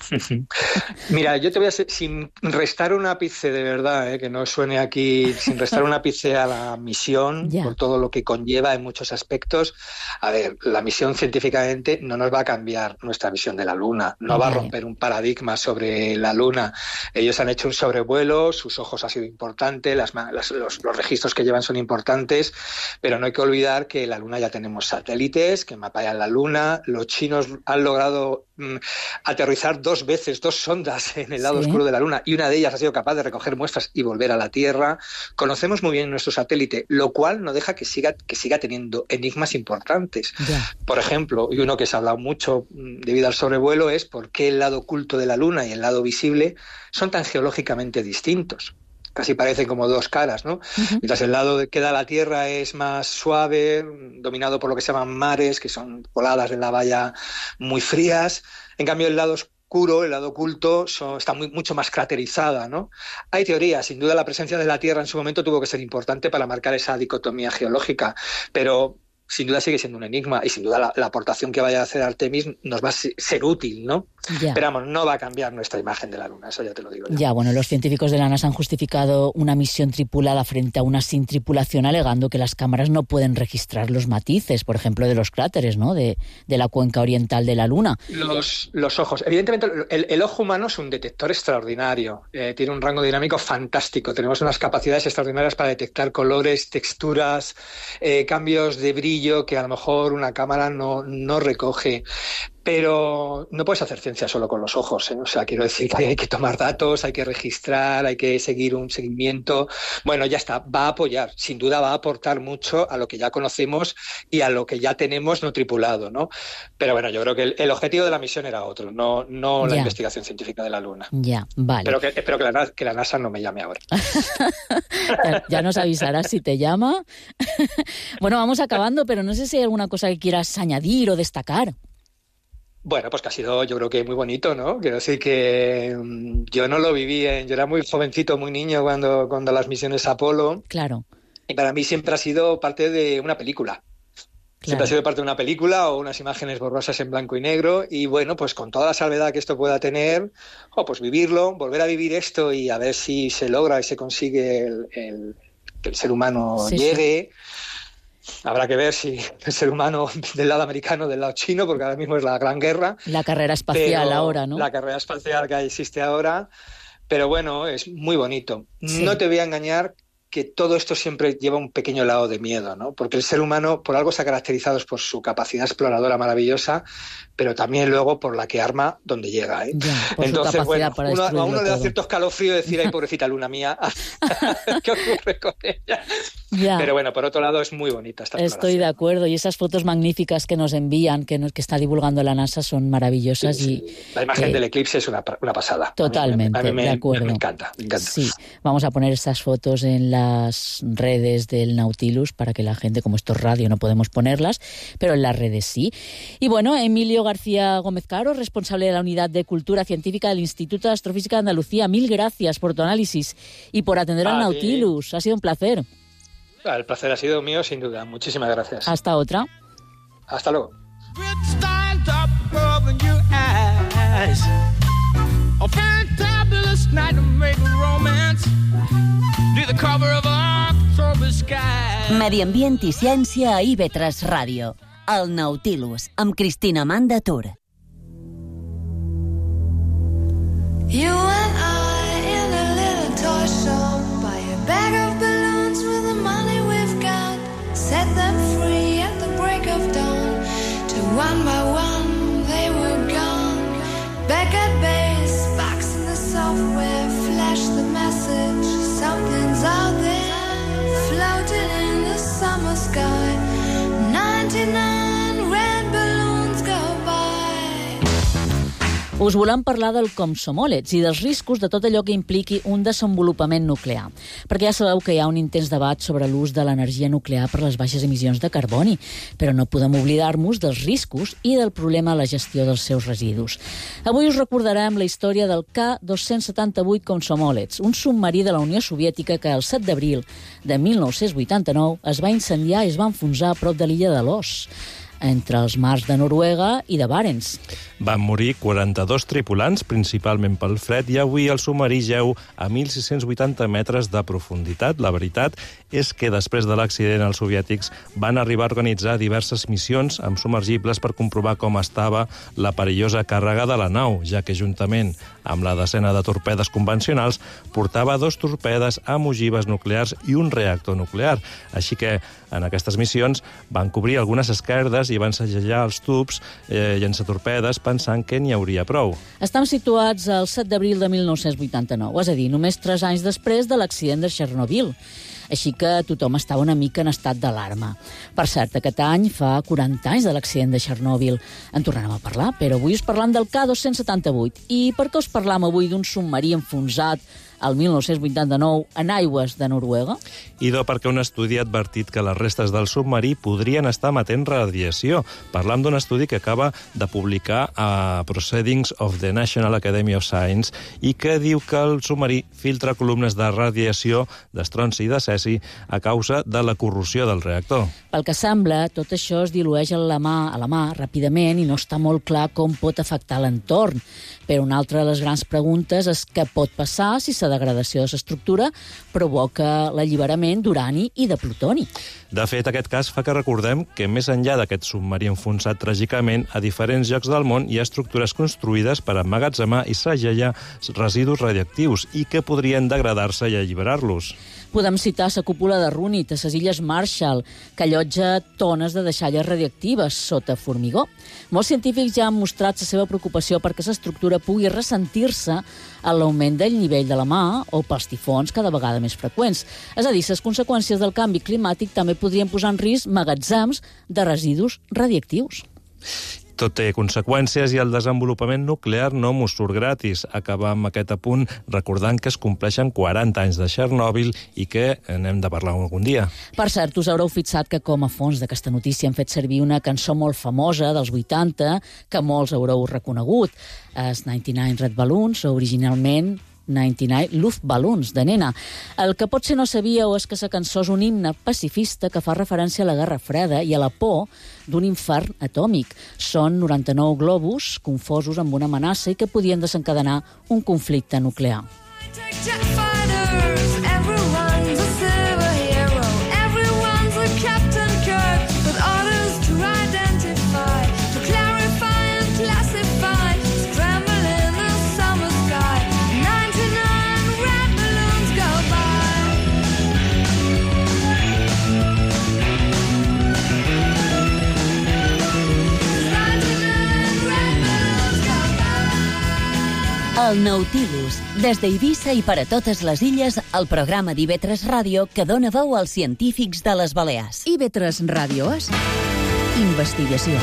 Mira, yo te voy a hacer, sin restar un ápice de verdad, eh, que no suene aquí, sin restar un ápice a la misión, yeah. por todo lo que conlleva en muchos aspectos. A ver, la misión científicamente no nos va a cambiar nuestra visión de la Luna, no okay. va a romper un paradigma sobre la Luna. Ellos han hecho un sobrevuelo, sus ojos han sido importantes, las, las, los, los registros que llevan son importantes, pero no hay que olvidar que en la Luna ya tenemos satélites que mapean la Luna. Los chinos han logrado aterrizar dos veces, dos sondas en el lado sí. oscuro de la Luna, y una de ellas ha sido capaz de recoger muestras y volver a la Tierra. Conocemos muy bien nuestro satélite, lo cual no deja que siga, que siga teniendo enigmas importantes. Yeah. Por ejemplo, y uno que se ha hablado mucho debido al sobrevuelo, es por qué el lado oculto de la Luna y el lado visible son tan geológicamente distintos. Casi parecen como dos caras, ¿no? Uh-huh. Mientras el lado que da la Tierra es más suave, dominado por lo que se llaman mares, que son coladas de la valla muy frías. En cambio, el lado oscuro, el lado oculto, son, está muy, mucho más craterizada, ¿no? Hay teorías. Sin duda, la presencia de la Tierra en su momento tuvo que ser importante para marcar esa dicotomía geológica, pero sin duda sigue siendo un enigma, y sin duda la, la aportación que vaya a hacer Artemis nos va a ser útil, ¿no? Ya. Pero vamos, no va a cambiar nuestra imagen de la Luna, eso ya te lo digo yo. Ya, bueno, los científicos de la NASA han justificado una misión tripulada frente a una sin tripulación, alegando que las cámaras no pueden registrar los matices, por ejemplo, de los cráteres, ¿no?, de, de la cuenca oriental de la Luna. Los, los ojos. Evidentemente, el, el ojo humano es un detector extraordinario, eh, tiene un rango dinámico fantástico, tenemos unas capacidades extraordinarias para detectar colores, texturas, eh, cambios de brillo que a lo mejor una cámara no, no recoge. Pero no puedes hacer ciencia solo con los ojos, ¿eh? O sea, quiero decir que hay que tomar datos, hay que registrar, hay que seguir un seguimiento. Bueno, ya está, va a apoyar, sin duda va a aportar mucho a lo que ya conocemos y a lo que ya tenemos no tripulado, ¿no? Pero bueno, yo creo que el, el objetivo de la misión era otro, no, no la ya. investigación científica de la Luna. Ya, vale. Pero que, espero que la, que la NASA no me llame ahora. ya, ya nos avisarás si te llama. Bueno, vamos acabando, pero no sé si hay alguna cosa que quieras añadir o destacar. Bueno, pues que ha sido, yo creo que muy bonito, ¿no? Quiero decir que um, yo no lo viví, en, yo era muy jovencito, muy niño cuando, cuando las misiones Apolo. Claro. Y para mí siempre ha sido parte de una película. Claro. Siempre ha sido parte de una película o unas imágenes borrosas en blanco y negro. Y bueno, pues con toda la salvedad que esto pueda tener, oh, pues vivirlo, volver a vivir esto y a ver si se logra y se consigue el, el, que el ser humano sí, llegue. Sí. Habrá que ver si el ser humano del lado americano, del lado chino, porque ahora mismo es la gran guerra. La carrera espacial ahora, ¿no? La carrera espacial que existe ahora. Pero bueno, es muy bonito. Sí. No te voy a engañar que todo esto siempre lleva un pequeño lado de miedo, ¿no? Porque el ser humano por algo se ha caracterizado por su capacidad exploradora maravillosa, pero también luego por la que arma donde llega, ¿eh? Ya, Entonces, bueno, para uno, a uno le da todo. cierto escalofrío decir, ay, pobrecita luna mía, ¿qué ocurre con ella? Ya. Pero bueno, por otro lado es muy bonita esta Estoy de acuerdo, y esas fotos magníficas que nos envían, que, nos, que está divulgando la NASA, son maravillosas. Sí, y sí. La imagen eh, del eclipse es una, una pasada. Totalmente, a mí me, a mí me, de acuerdo. Me encanta, me encanta. Sí, vamos a poner estas fotos en las redes del Nautilus para que la gente, como esto es radio, no podemos ponerlas, pero en las redes sí. Y bueno, Emilio García Gómez Caro, responsable de la Unidad de Cultura Científica del Instituto de Astrofísica de Andalucía, mil gracias por tu análisis y por atender al Nautilus. Ha sido un placer. El placer ha sido mío, sin duda. Muchísimas gracias. Hasta otra. Hasta luego. Medi ambient i ciència a I V tres Ràdio. El Nautilus, amb Cristina Amanda Tur. You and I in a little toy shop, buy a bag of balloons with the money we've got, set them free at the break of dawn, till one by one they were gone. Back at base, box in the software, flash the message, something's out there, floating in the summer sky, ninety-nine red balloons go by. Us volem parlar del Komsomolets i dels riscos de tot allò que impliqui un desenvolupament nuclear. Perquè ja sabeu que hi ha un intens debat sobre l'ús de l'energia nuclear per les baixes emissions de carboni, però no podem oblidar-nos dels riscos i del problema a la gestió dels seus residus. Avui us recordarem la història del K dos-cents setanta-vuit Komsomolets, un submarí de la Unió Soviètica que el set d'abril de mil nou-cents vuitanta-nou es va incendiar i es va enfonsar a prop de l'illa de Los, entre els mars de Noruega i de Barents. Van morir quaranta-dos tripulants, principalment pel fred, i avui el submarí jeu a mil sis-cents vuitanta metres de profunditat. La veritat és que després de l'accident els soviètics van arribar a organitzar diverses missions amb submergibles per comprovar com estava la perillosa càrrega de la nau, ja que juntament amb la desena de torpedes convencionals portava dos torpedes amb ogives nuclears i un reactor nuclear. Així que en aquestes missions van cobrir algunes esquerdes i van segellar els tubs eh, llançatorpedes pensant que n'hi hauria prou. Estem situats el set d'abril de mil nou-cents vuitanta-nou, és a dir, només tres anys després de l'accident de Chernobyl. Així que tothom estava una mica en estat d'alarma. Per cert, aquest any fa quaranta anys de l'accident de Chernobyl. En tornarem a parlar, però avui us parlam del K dos-cents setanta-vuit. I per què us parlam avui d'un submarí enfonsat el mil nou-cents vuitanta-nou en aigües de Noruega? Idò perquè un estudi ha advertit que les restes del submarí podrien estar emetent radiació. Parlam d'un estudi que acaba de publicar a Proceedings of the National Academy of Science i que diu que el submarí filtra columnes de radiació d'estronci i de cesi a causa de la corrosió del reactor. Pel que sembla, tot això es dilueix a la mà, a la mà ràpidament i no està molt clar com pot afectar l'entorn. Però una altra de les grans preguntes és què pot passar si la degradació de l'estructura provoca l'alliberament d'urani i de plutoni. De fet, aquest cas fa que recordem que més enllà d'aquest submarí enfonsat tràgicament, a diferents llocs del món hi ha estructures construïdes per emmagatzemar i segellar residus radioactius i que podrien degradar-se i alliberar-los. Podem citar la cúpula de Runit a les Illes Marshall, que allotja tones de deixalles radioactives sota formigó. Molts científics ja han mostrat la seva preocupació perquè l'estructura pugui ressentir-se a l'augment del nivell de la mà o pels tifons cada vegada més freqüents. És a dir, les conseqüències del canvi climàtic també podrien posar en risc magatzems de residus radioactius. Tot té conseqüències i el desenvolupament nuclear no mos surt gratis. Acabar amb aquest apunt recordant que es compleixen quaranta anys de Chernobyl i que n'hem de parlar algun dia. Per cert, us haureu fixat que com a fons d'aquesta notícia han fet servir una cançó molt famosa dels vuitanta que molts haureu reconegut. És noranta-nou Red Balloons, originalment noranta-nou Luftballons, de nena. El que potser no sabíeu és que la cançó és un himne pacifista que fa referència a la Guerra Freda i a la por d'un infern atòmic. Són noranta-nou globus confosos amb una amenaça i que podien desencadenar un conflicte nuclear. El Nautilus, des d'Eivissa i per a totes les illes, el programa d'I V tres Ràdio que dona veu als científics de les Balears. I V tres Ràdio és investigació.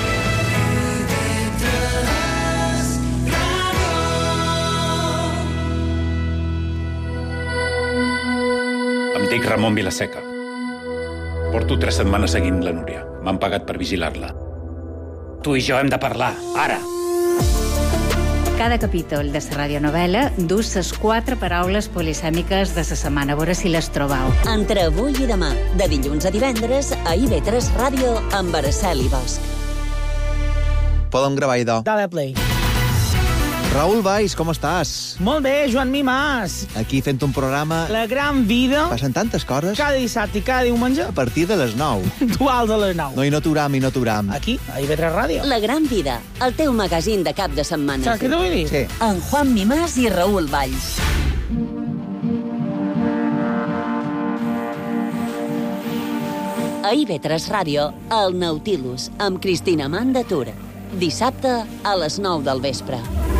Em dic Ramon Vilaseca. Porto tres setmanes seguint la Núria. M'han pagat per vigilar-la. Tu i jo hem de parlar, ara. Cada capítol de la radionovela dus les quatre paraules polisèmiques de la setmana. A veure si les trobau. Entre avui i demà, de dilluns a divendres, a I V tres Ràdio amb Araceli Bosch. Podem gravar, idò. Dale play. Raül Valls, com estàs? Molt bé, Joan Mimàs. Aquí fent un programa... La gran vida. Passen tantes coses. Cada dissabte i cada diumenge. A partir de les nou. Duals a les nou. No, i no t'uram, i no t'uram. Aquí, a I V tres Ràdio. La gran vida, el teu magazín de cap de setmana. Saps què t'ho vull dir? Sí. En Juan Mimàs i Raül Valls. A I V tres Ràdio, el Nautilus, amb Cristina Amand de Tura. Dissabte a les nou del vespre.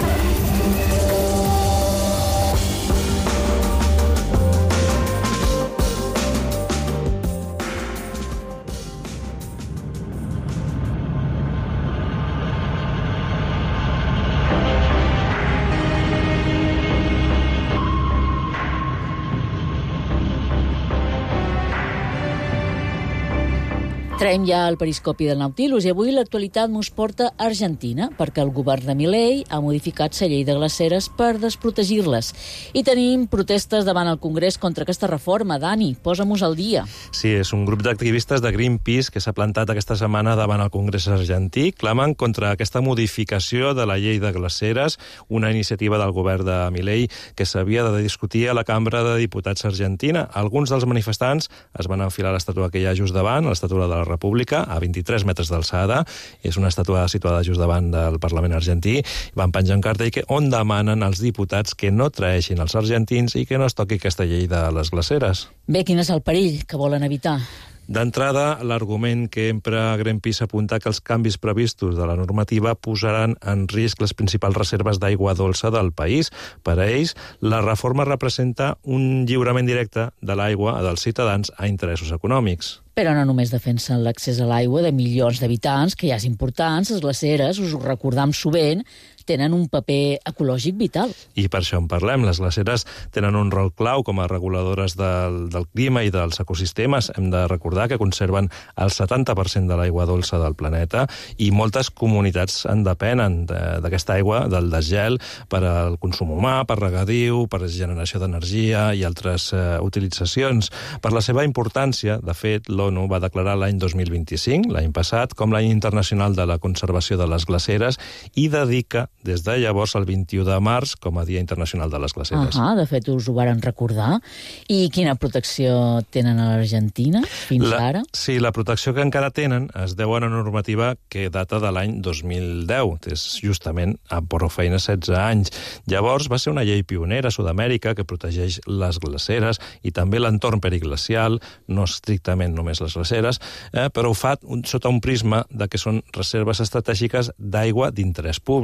Traiem ja el periscopi del Nautilus i avui l'actualitat mos porta a Argentina perquè el govern de Milei ha modificat la llei de glaceres per desprotegir-les. I tenim protestes davant el Congrés contra aquesta reforma. Dani, posa-mos al dia. Sí, és un grup d'activistes de Greenpeace que s'ha plantat aquesta setmana davant el Congrés argentí. Clamen contra aquesta modificació de la llei de glaceres, una iniciativa del govern de Milei que s'havia de discutir a la Cambra de Diputats argentina. Alguns dels manifestants es van enfilar a l'estàtua que hi ha just davant, l'estàtua de la República, a vint-i-tres metres d'alçada. És una estàtua situada just davant del Parlament argentí. Van penjar un cartell que on demanen als diputats que no traeixin els argentins i que no es toqui aquesta llei de les glaceres. Bé, quin és el perill que volen evitar? D'entrada, l'argument que empra Greenpeace apunta que els canvis previstos de la normativa posaran en risc les principals reserves d'aigua dolça del país. Per a ells, la reforma representa un lliurament directe de l'aigua dels ciutadans a interessos econòmics. Però no només defensen l'accés a l'aigua de milions d'habitants, que ja és important, les glaceres, us ho recordam sovint, tenen un paper ecològic vital. I per això en parlem. Les glaceres tenen un rol clau com a reguladores del, del clima i dels ecosistemes. Hem de recordar que conserven el setanta per cent de l'aigua dolça del planeta i moltes comunitats en depenen d'aquesta aigua, del desgel, per al consum humà, per regadiu, per generació d'energia i altres eh, utilitzacions. Per la seva importància, de fet, l'ONU va declarar l'any dos mil vint-i-cinc, l'any passat, com l'any internacional de la conservació de les glaceres i dedica des de llavors el vint-i-u de març com a Dia Internacional de les Glaceres. Ah, de fet, us ho varen recordar. I quina protecció tenen a l'Argentina fins la, ara? Sí, la protecció que encara tenen es deu a una normativa que data de l'any dos mil deu. És justament a prou feina setze anys. Llavors va ser una llei pionera a Sud-amèrica que protegeix les glaceres i també l'entorn periglacial, no estrictament només les glaceres, eh, però ho fa un, sota un prisma de que són reserves estratègiques d'aigua d'interès públic. Uh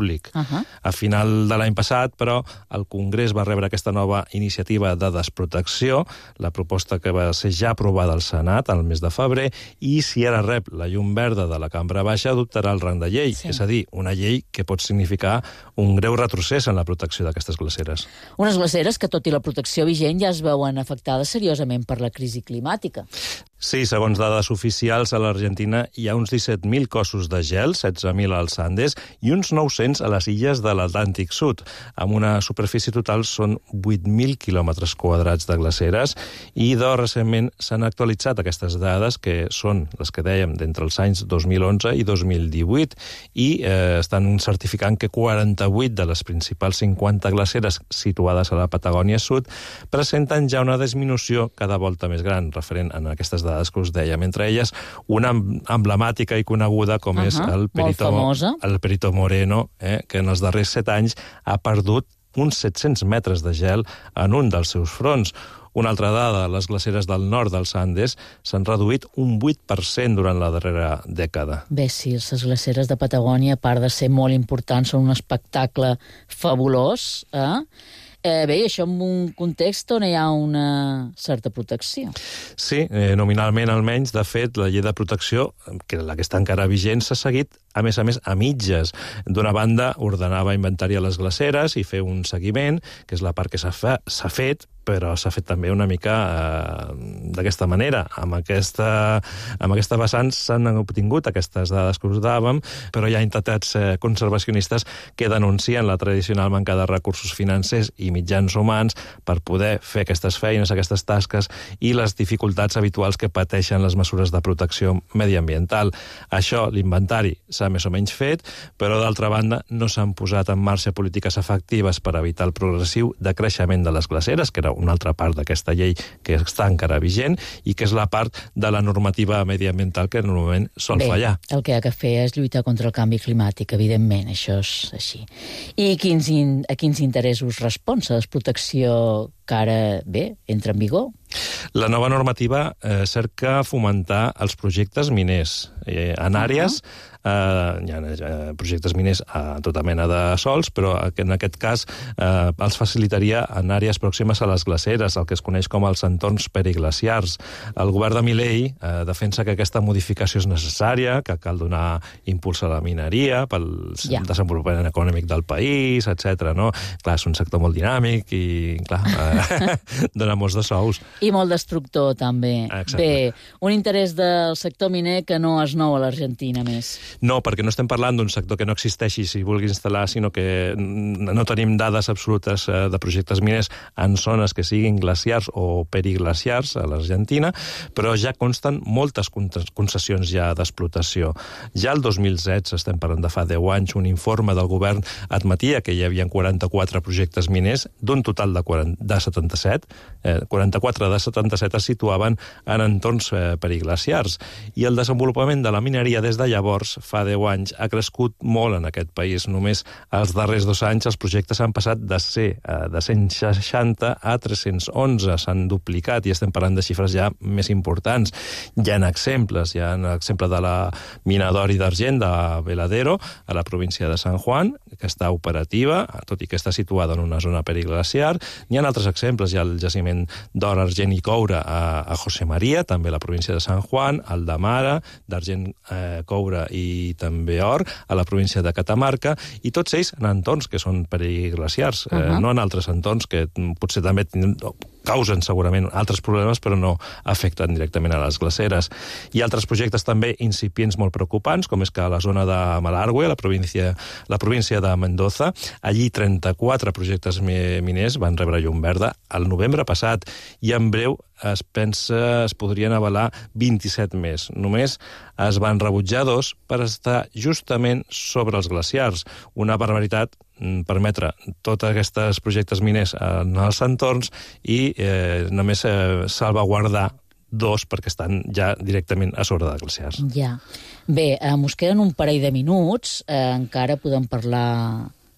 Uh-huh. A final de l'any passat, però, el Congrés va rebre aquesta nova iniciativa de desprotecció, la proposta que va ser ja aprovada al Senat al mes de febrer, i si ara rep la llum verda de la Cambra Baixa, adoptarà el rang de llei, sí. És a dir, una llei que pot significar un greu retrocés en la protecció d'aquestes glaceres. Unes glaceres que, tot i la protecció vigent, ja es veuen afectades seriosament per la crisi climàtica. Sí, segons dades oficials, a l'Argentina hi ha uns disset mil cossos de gel, setze mil als Andes i uns nou-cents a les illes de l'Atlàntic Sud. Amb una superfície total són vuit mil quilòmetres quadrats de glaceres i de recentment s'han actualitzat aquestes dades, que són les que dèiem d'entre els anys dos mil onze i dos mil divuit, i eh, estan certificant que quaranta-vuit de les principals cinquanta glaceres situades a la Patagònia Sud presenten ja una disminució cada volta més gran, referent a aquestes dades que us dèiem. Entre elles, una emblemàtica i coneguda com uh-huh, és el Perito, el Perito Moreno, eh, que en els darrers set anys ha perdut uns set-cents metres de gel en un dels seus fronts. Una altra dada, les glaceres del nord dels Andes s'han reduït un vuit per cent durant la darrera dècada. Bé, sí, les glaceres de Patagònia, a part de ser molt importants, són un espectacle fabulós, eh? Eh, bé, això en un context on hi ha una certa protecció. Sí, eh, nominalment almenys. De fet, la llei de protecció, que la que està encara vigent, s'ha seguit, a més a més, a mitges. D'una banda, ordenava inventari a les glaceres i fer un seguiment, que és la part que s'ha fe, s'ha fet, però s'ha fet també una mica eh, d'aquesta manera. Amb aquesta, amb aquesta vessant s'han obtingut aquestes dades que us dàvem, però hi ha entitats eh, conservacionistes que denuncien la tradicional manca de recursos financers i mitjans humans per poder fer aquestes feines, aquestes tasques, i les dificultats habituals que pateixen les mesures de protecció mediambiental. Això, l'inventari, s'ha més o menys fet, però d'altra banda no s'han posat en marxa polítiques efectives per evitar el progressiu decreixement de les glaceres, que era una altra part d'aquesta llei que està encara vigent i que és la part de la normativa mediambiental que normalment sol Bé, fallar. El que ha de fer és lluitar contra el canvi climàtic, evidentment, això és així. I quins in, a quins interessos respon la desprotecció que ara, bé, entra en vigor? La nova normativa eh, cerca fomentar els projectes miners eh, en àrees, uh-huh. eh, hi ha eh, projectes miners a tota mena de sols, però en aquest cas eh, els facilitaria en àrees pròximes a les glaceres, el que es coneix com els entorns periglaciars. El govern de Milei eh, defensa que aquesta modificació és necessària, que cal donar impuls a la mineria pel ja. desenvolupament econòmic del país, etcètera. No? Clar, és un sector molt dinàmic i, clar, eh, dona molts de sous. I molt destructor, també. Exacte. Bé, un interès del sector miner que no és nou a l'Argentina, més. No, perquè no estem parlant d'un sector que no existeixi si vulgui instal·lar, sinó que no tenim dades absolutes de projectes miners en zones que siguin glaciars o periglaciars a l'Argentina, però ja consten moltes concessions ja d'explotació. Ja el dos mil setze, estem parlant de fa deu anys, un informe del govern admetia que hi havia quaranta-quatre projectes miners, d'un total de, quaranta, de setanta-set, eh, quaranta-quatre de setanta-set es situaven en entorns eh, periglaciars. I el desenvolupament de la mineria des de llavors, fa deu anys, ha crescut molt en aquest país. Només els darrers dos anys els projectes han passat de ser eh, de cent seixanta a tres-cents onze, s'han duplicat i estem parlant de xifres ja més importants. Hi ha exemples, hi ha l'exemple de la mina d'or i d'argent de Veladero, a la província de San Juan, que està operativa, tot i que està situada en una zona periglaciar. Hi ha altres exemples, hi ha el jaciment d'or, argent i coure a, a José María, també a la província de San Juan, al de Mara, d'argent, eh, coure i també or, a la província de Catamarca, i tots ells en entorns que són periglaciars, uh-huh. eh, no en altres entorns que potser també causen segurament altres problemes, però no afecten directament a les glaceres. Hi ha altres projectes també incipients molt preocupants, com és que a la zona de Malargüe, la província, la província de Mendoza, allí trenta-quatre projectes miners van rebre llum verda al novembre passat, i en breu es pensa es podrien avalar vint-i-set més. Només es van rebutjar dos per estar justament sobre els glaciars. Una barbaritat, permetre tots aquests projectes miners en els entorns i eh, només eh, salvaguardar dos perquè estan ja directament a sobre de glaciars. Ja. Bé, eh, mos queden un parell de minuts, eh, encara podem parlar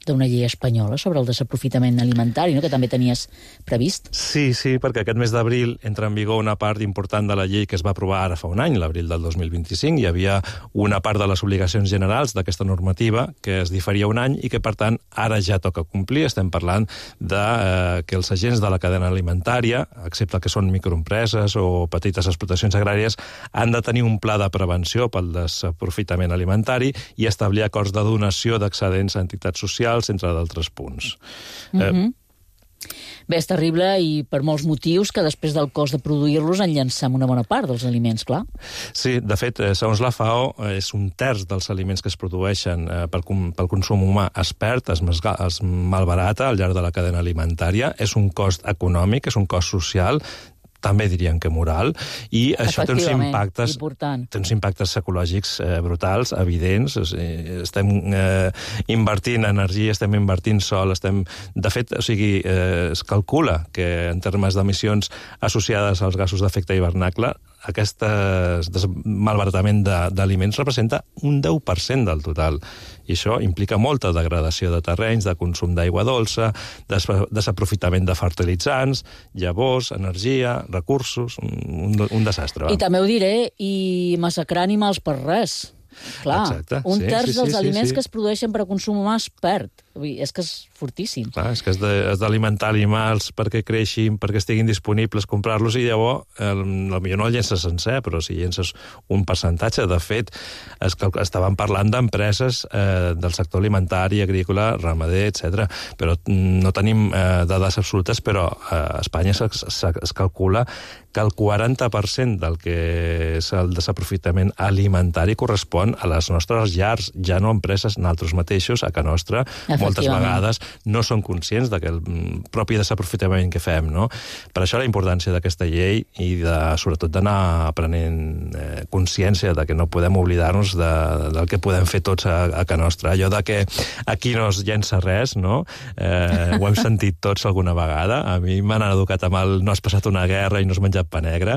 d'una llei espanyola sobre el desaprofitament alimentari, no?, que també tenies previst. Sí, sí, perquè aquest mes d'abril entra en vigor una part important de la llei que es va aprovar ara fa un any, l'abril del dos mil vint-i-cinc. Hi havia una part de les obligacions generals d'aquesta normativa que es diferia un any i que, per tant, ara ja toca complir. Estem parlant de eh, que els agents de la cadena alimentària, excepte que són microempreses o petites explotacions agràries, han de tenir un pla de prevenció pel desaprofitament alimentari i establir acords de donació d'excedents a entitats socials, entre d'altres punts. Mm-hmm. Eh... Bé, és terrible i per molts motius que després del cost de produir-los en llancem una bona part dels aliments, clar. Sí, de fet, segons la FAO, és un terç dels aliments que es produeixen eh, pel, pel consum humà es perd, es, es malbarata al llarg de la cadena alimentària. És un cost econòmic, és un cost social, també dirien que moral, i això té uns impactes, té uns impactes psicològics eh, brutals, evidents. O sigui, estem eh, invertint energia, estem invertint sol, estem... De fet, o sigui, eh, es calcula que en termes d'emissions associades als gasos d'efecte hivernacle, aquest malbaratament d'aliments representa un deu per cent del total. I això implica molta degradació de terrenys, de consum d'aigua dolça, desaprofitament de fertilitzants, llavors, energia, recursos, un, un desastre. Va. I també ho diré, i massacrar animals per res. Clar, exacte, un sí, terç sí, dels sí, aliments sí, sí. que es produeixen per a consum humà es perd. És que és fortíssim. Clar, és que has d'alimentar animals perquè creixin, perquè estiguin disponibles, comprar-los, i llavors, eh, potser no el llences sencer, però si llences un percentatge. De fet, es, estàvem parlant d'empreses eh, del sector alimentari, agrícola, ramader, etcètera. Però no tenim eh, dades absolutes, però a Espanya es, es calcula que el quaranta per cent del que és el desaprofitament alimentari correspon a les nostres llars, ja no empreses, nosaltres mateixos, a casa nostra, moltes vegades no són conscients del propi desaprofitament que fem, no? Per això la importància d'aquesta llei i de, sobretot d'anar aprenent eh, consciència de que no podem oblidar-nos de, del que podem fer tots a, a casa nostra. Allò de que aquí no es llença res, no? Eh, ho hem sentit tots alguna vegada. A mi m'han educat amb el no has passat una guerra i no has menjat pa negre.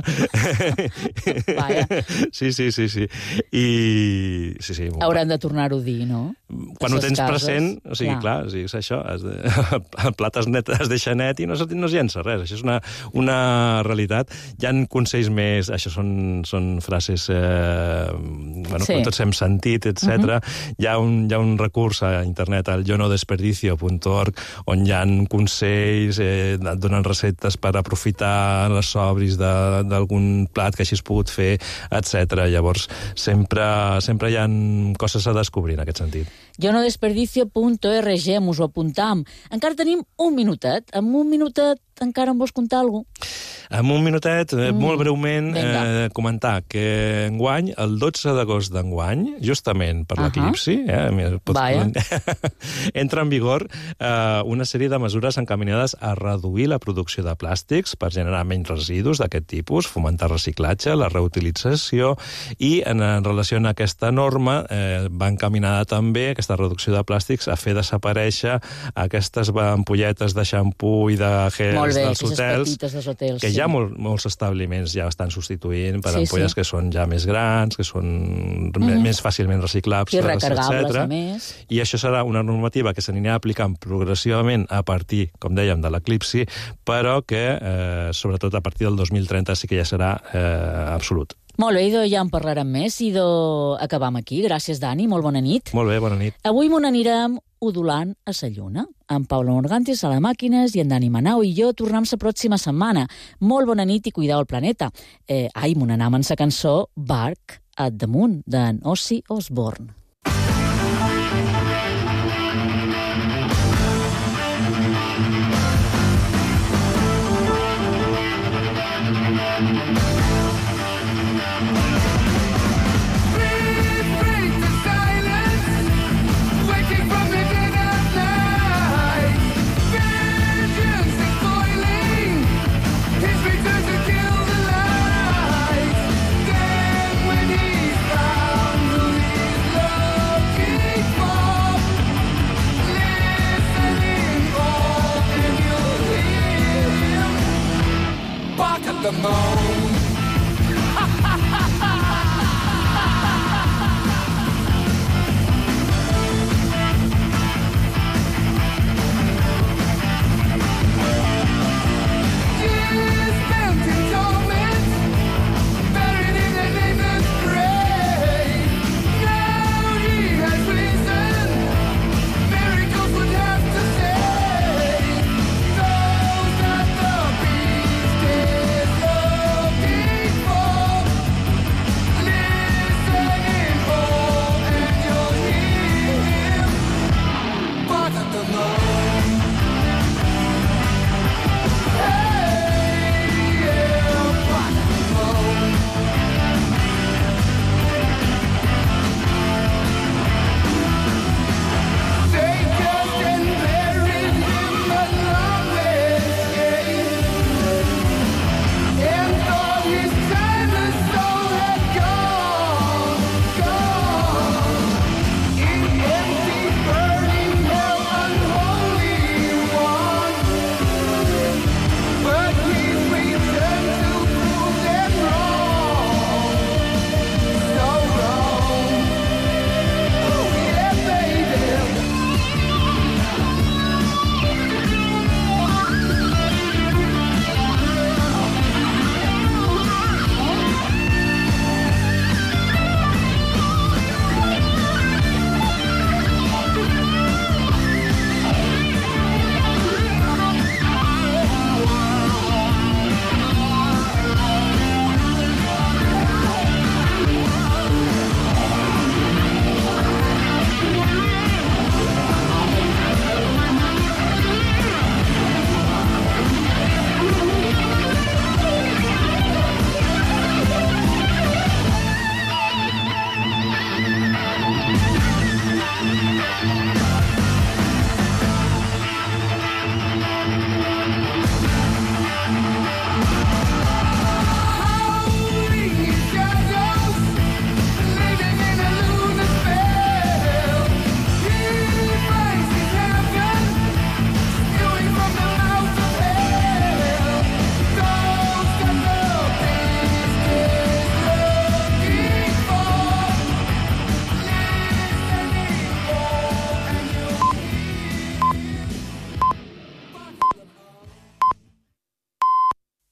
Vaja. Sí, sí, sí, sí. I... Sí, sí, hauran de tornar-ho a dir, no? Quan ho tens cases, present, o sigui, clar, clar o sigui, és això, es de... el plat es, net, es deixa net i no es, no es llença res. Això és una, una realitat. Hi ha consells més, això són, són frases eh, bueno, sí. que tots hem sentit, etcètera. Uh-huh. Hi, ha un, hi ha un recurs a internet, al yo no desperdicio punt org, on hi ha consells, eh, donen receptes per aprofitar les sobris d'algun plat que hagis pogut fer, etcètera. Llavors, sempre, sempre hi ha coses a descobrir en aquest sentit. yo no desperdicio punt org, us ho apuntam. Encara tenim un minutet. En un minutet encara em vols contar alguna cosa? En un minutet, eh, Mm. molt breument, Vinga. eh, comentar que enguany, el dotze d'agost d'enguany, justament per Ahà. l'eclipsi, eh, mira, pots- Vaja. entra en vigor eh, una sèrie de mesures encaminades a reduir la producció de plàstics per generar menys residus d'aquest tipus, fomentar reciclatge, la reutilització, i en, en relació a aquesta norma eh, va encaminada també aquesta reducció de plàstics a fer desaparèixer aquestes ampolletes de xampú i de gels Molt bé, dels aquestes hotels, petites dels hotels, que sí. hi ha molt, molts establiments ja estan substituint per Sí, ampolles sí. que són ja més grans, que són Mhm. més fàcilment reciclables, I recargables, etcètera. a més. I això serà una normativa que s'anirà aplicant progressivament a partir, com dèiem, de l'eclipsi, però que, eh, sobretot a partir del dos mil trenta, sí que ja serà eh, absolut. Molt bé, idò, ja en parlarem més. Idò, acabam aquí. Gràcies, Dani. Molt bona nit. Molt bé, bona nit. Avui m'ho n'anirem udolant a sa lluna. En Paula Morgantes a la màquines i en Dani Manau i jo tornem la pròxima setmana. Molt bona nit i cuideu el planeta. Eh, ai, m'ho n'anam en sa cançó Bark at the Moon, d'en Ozzy Osbourne. Listen,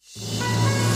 Thank you.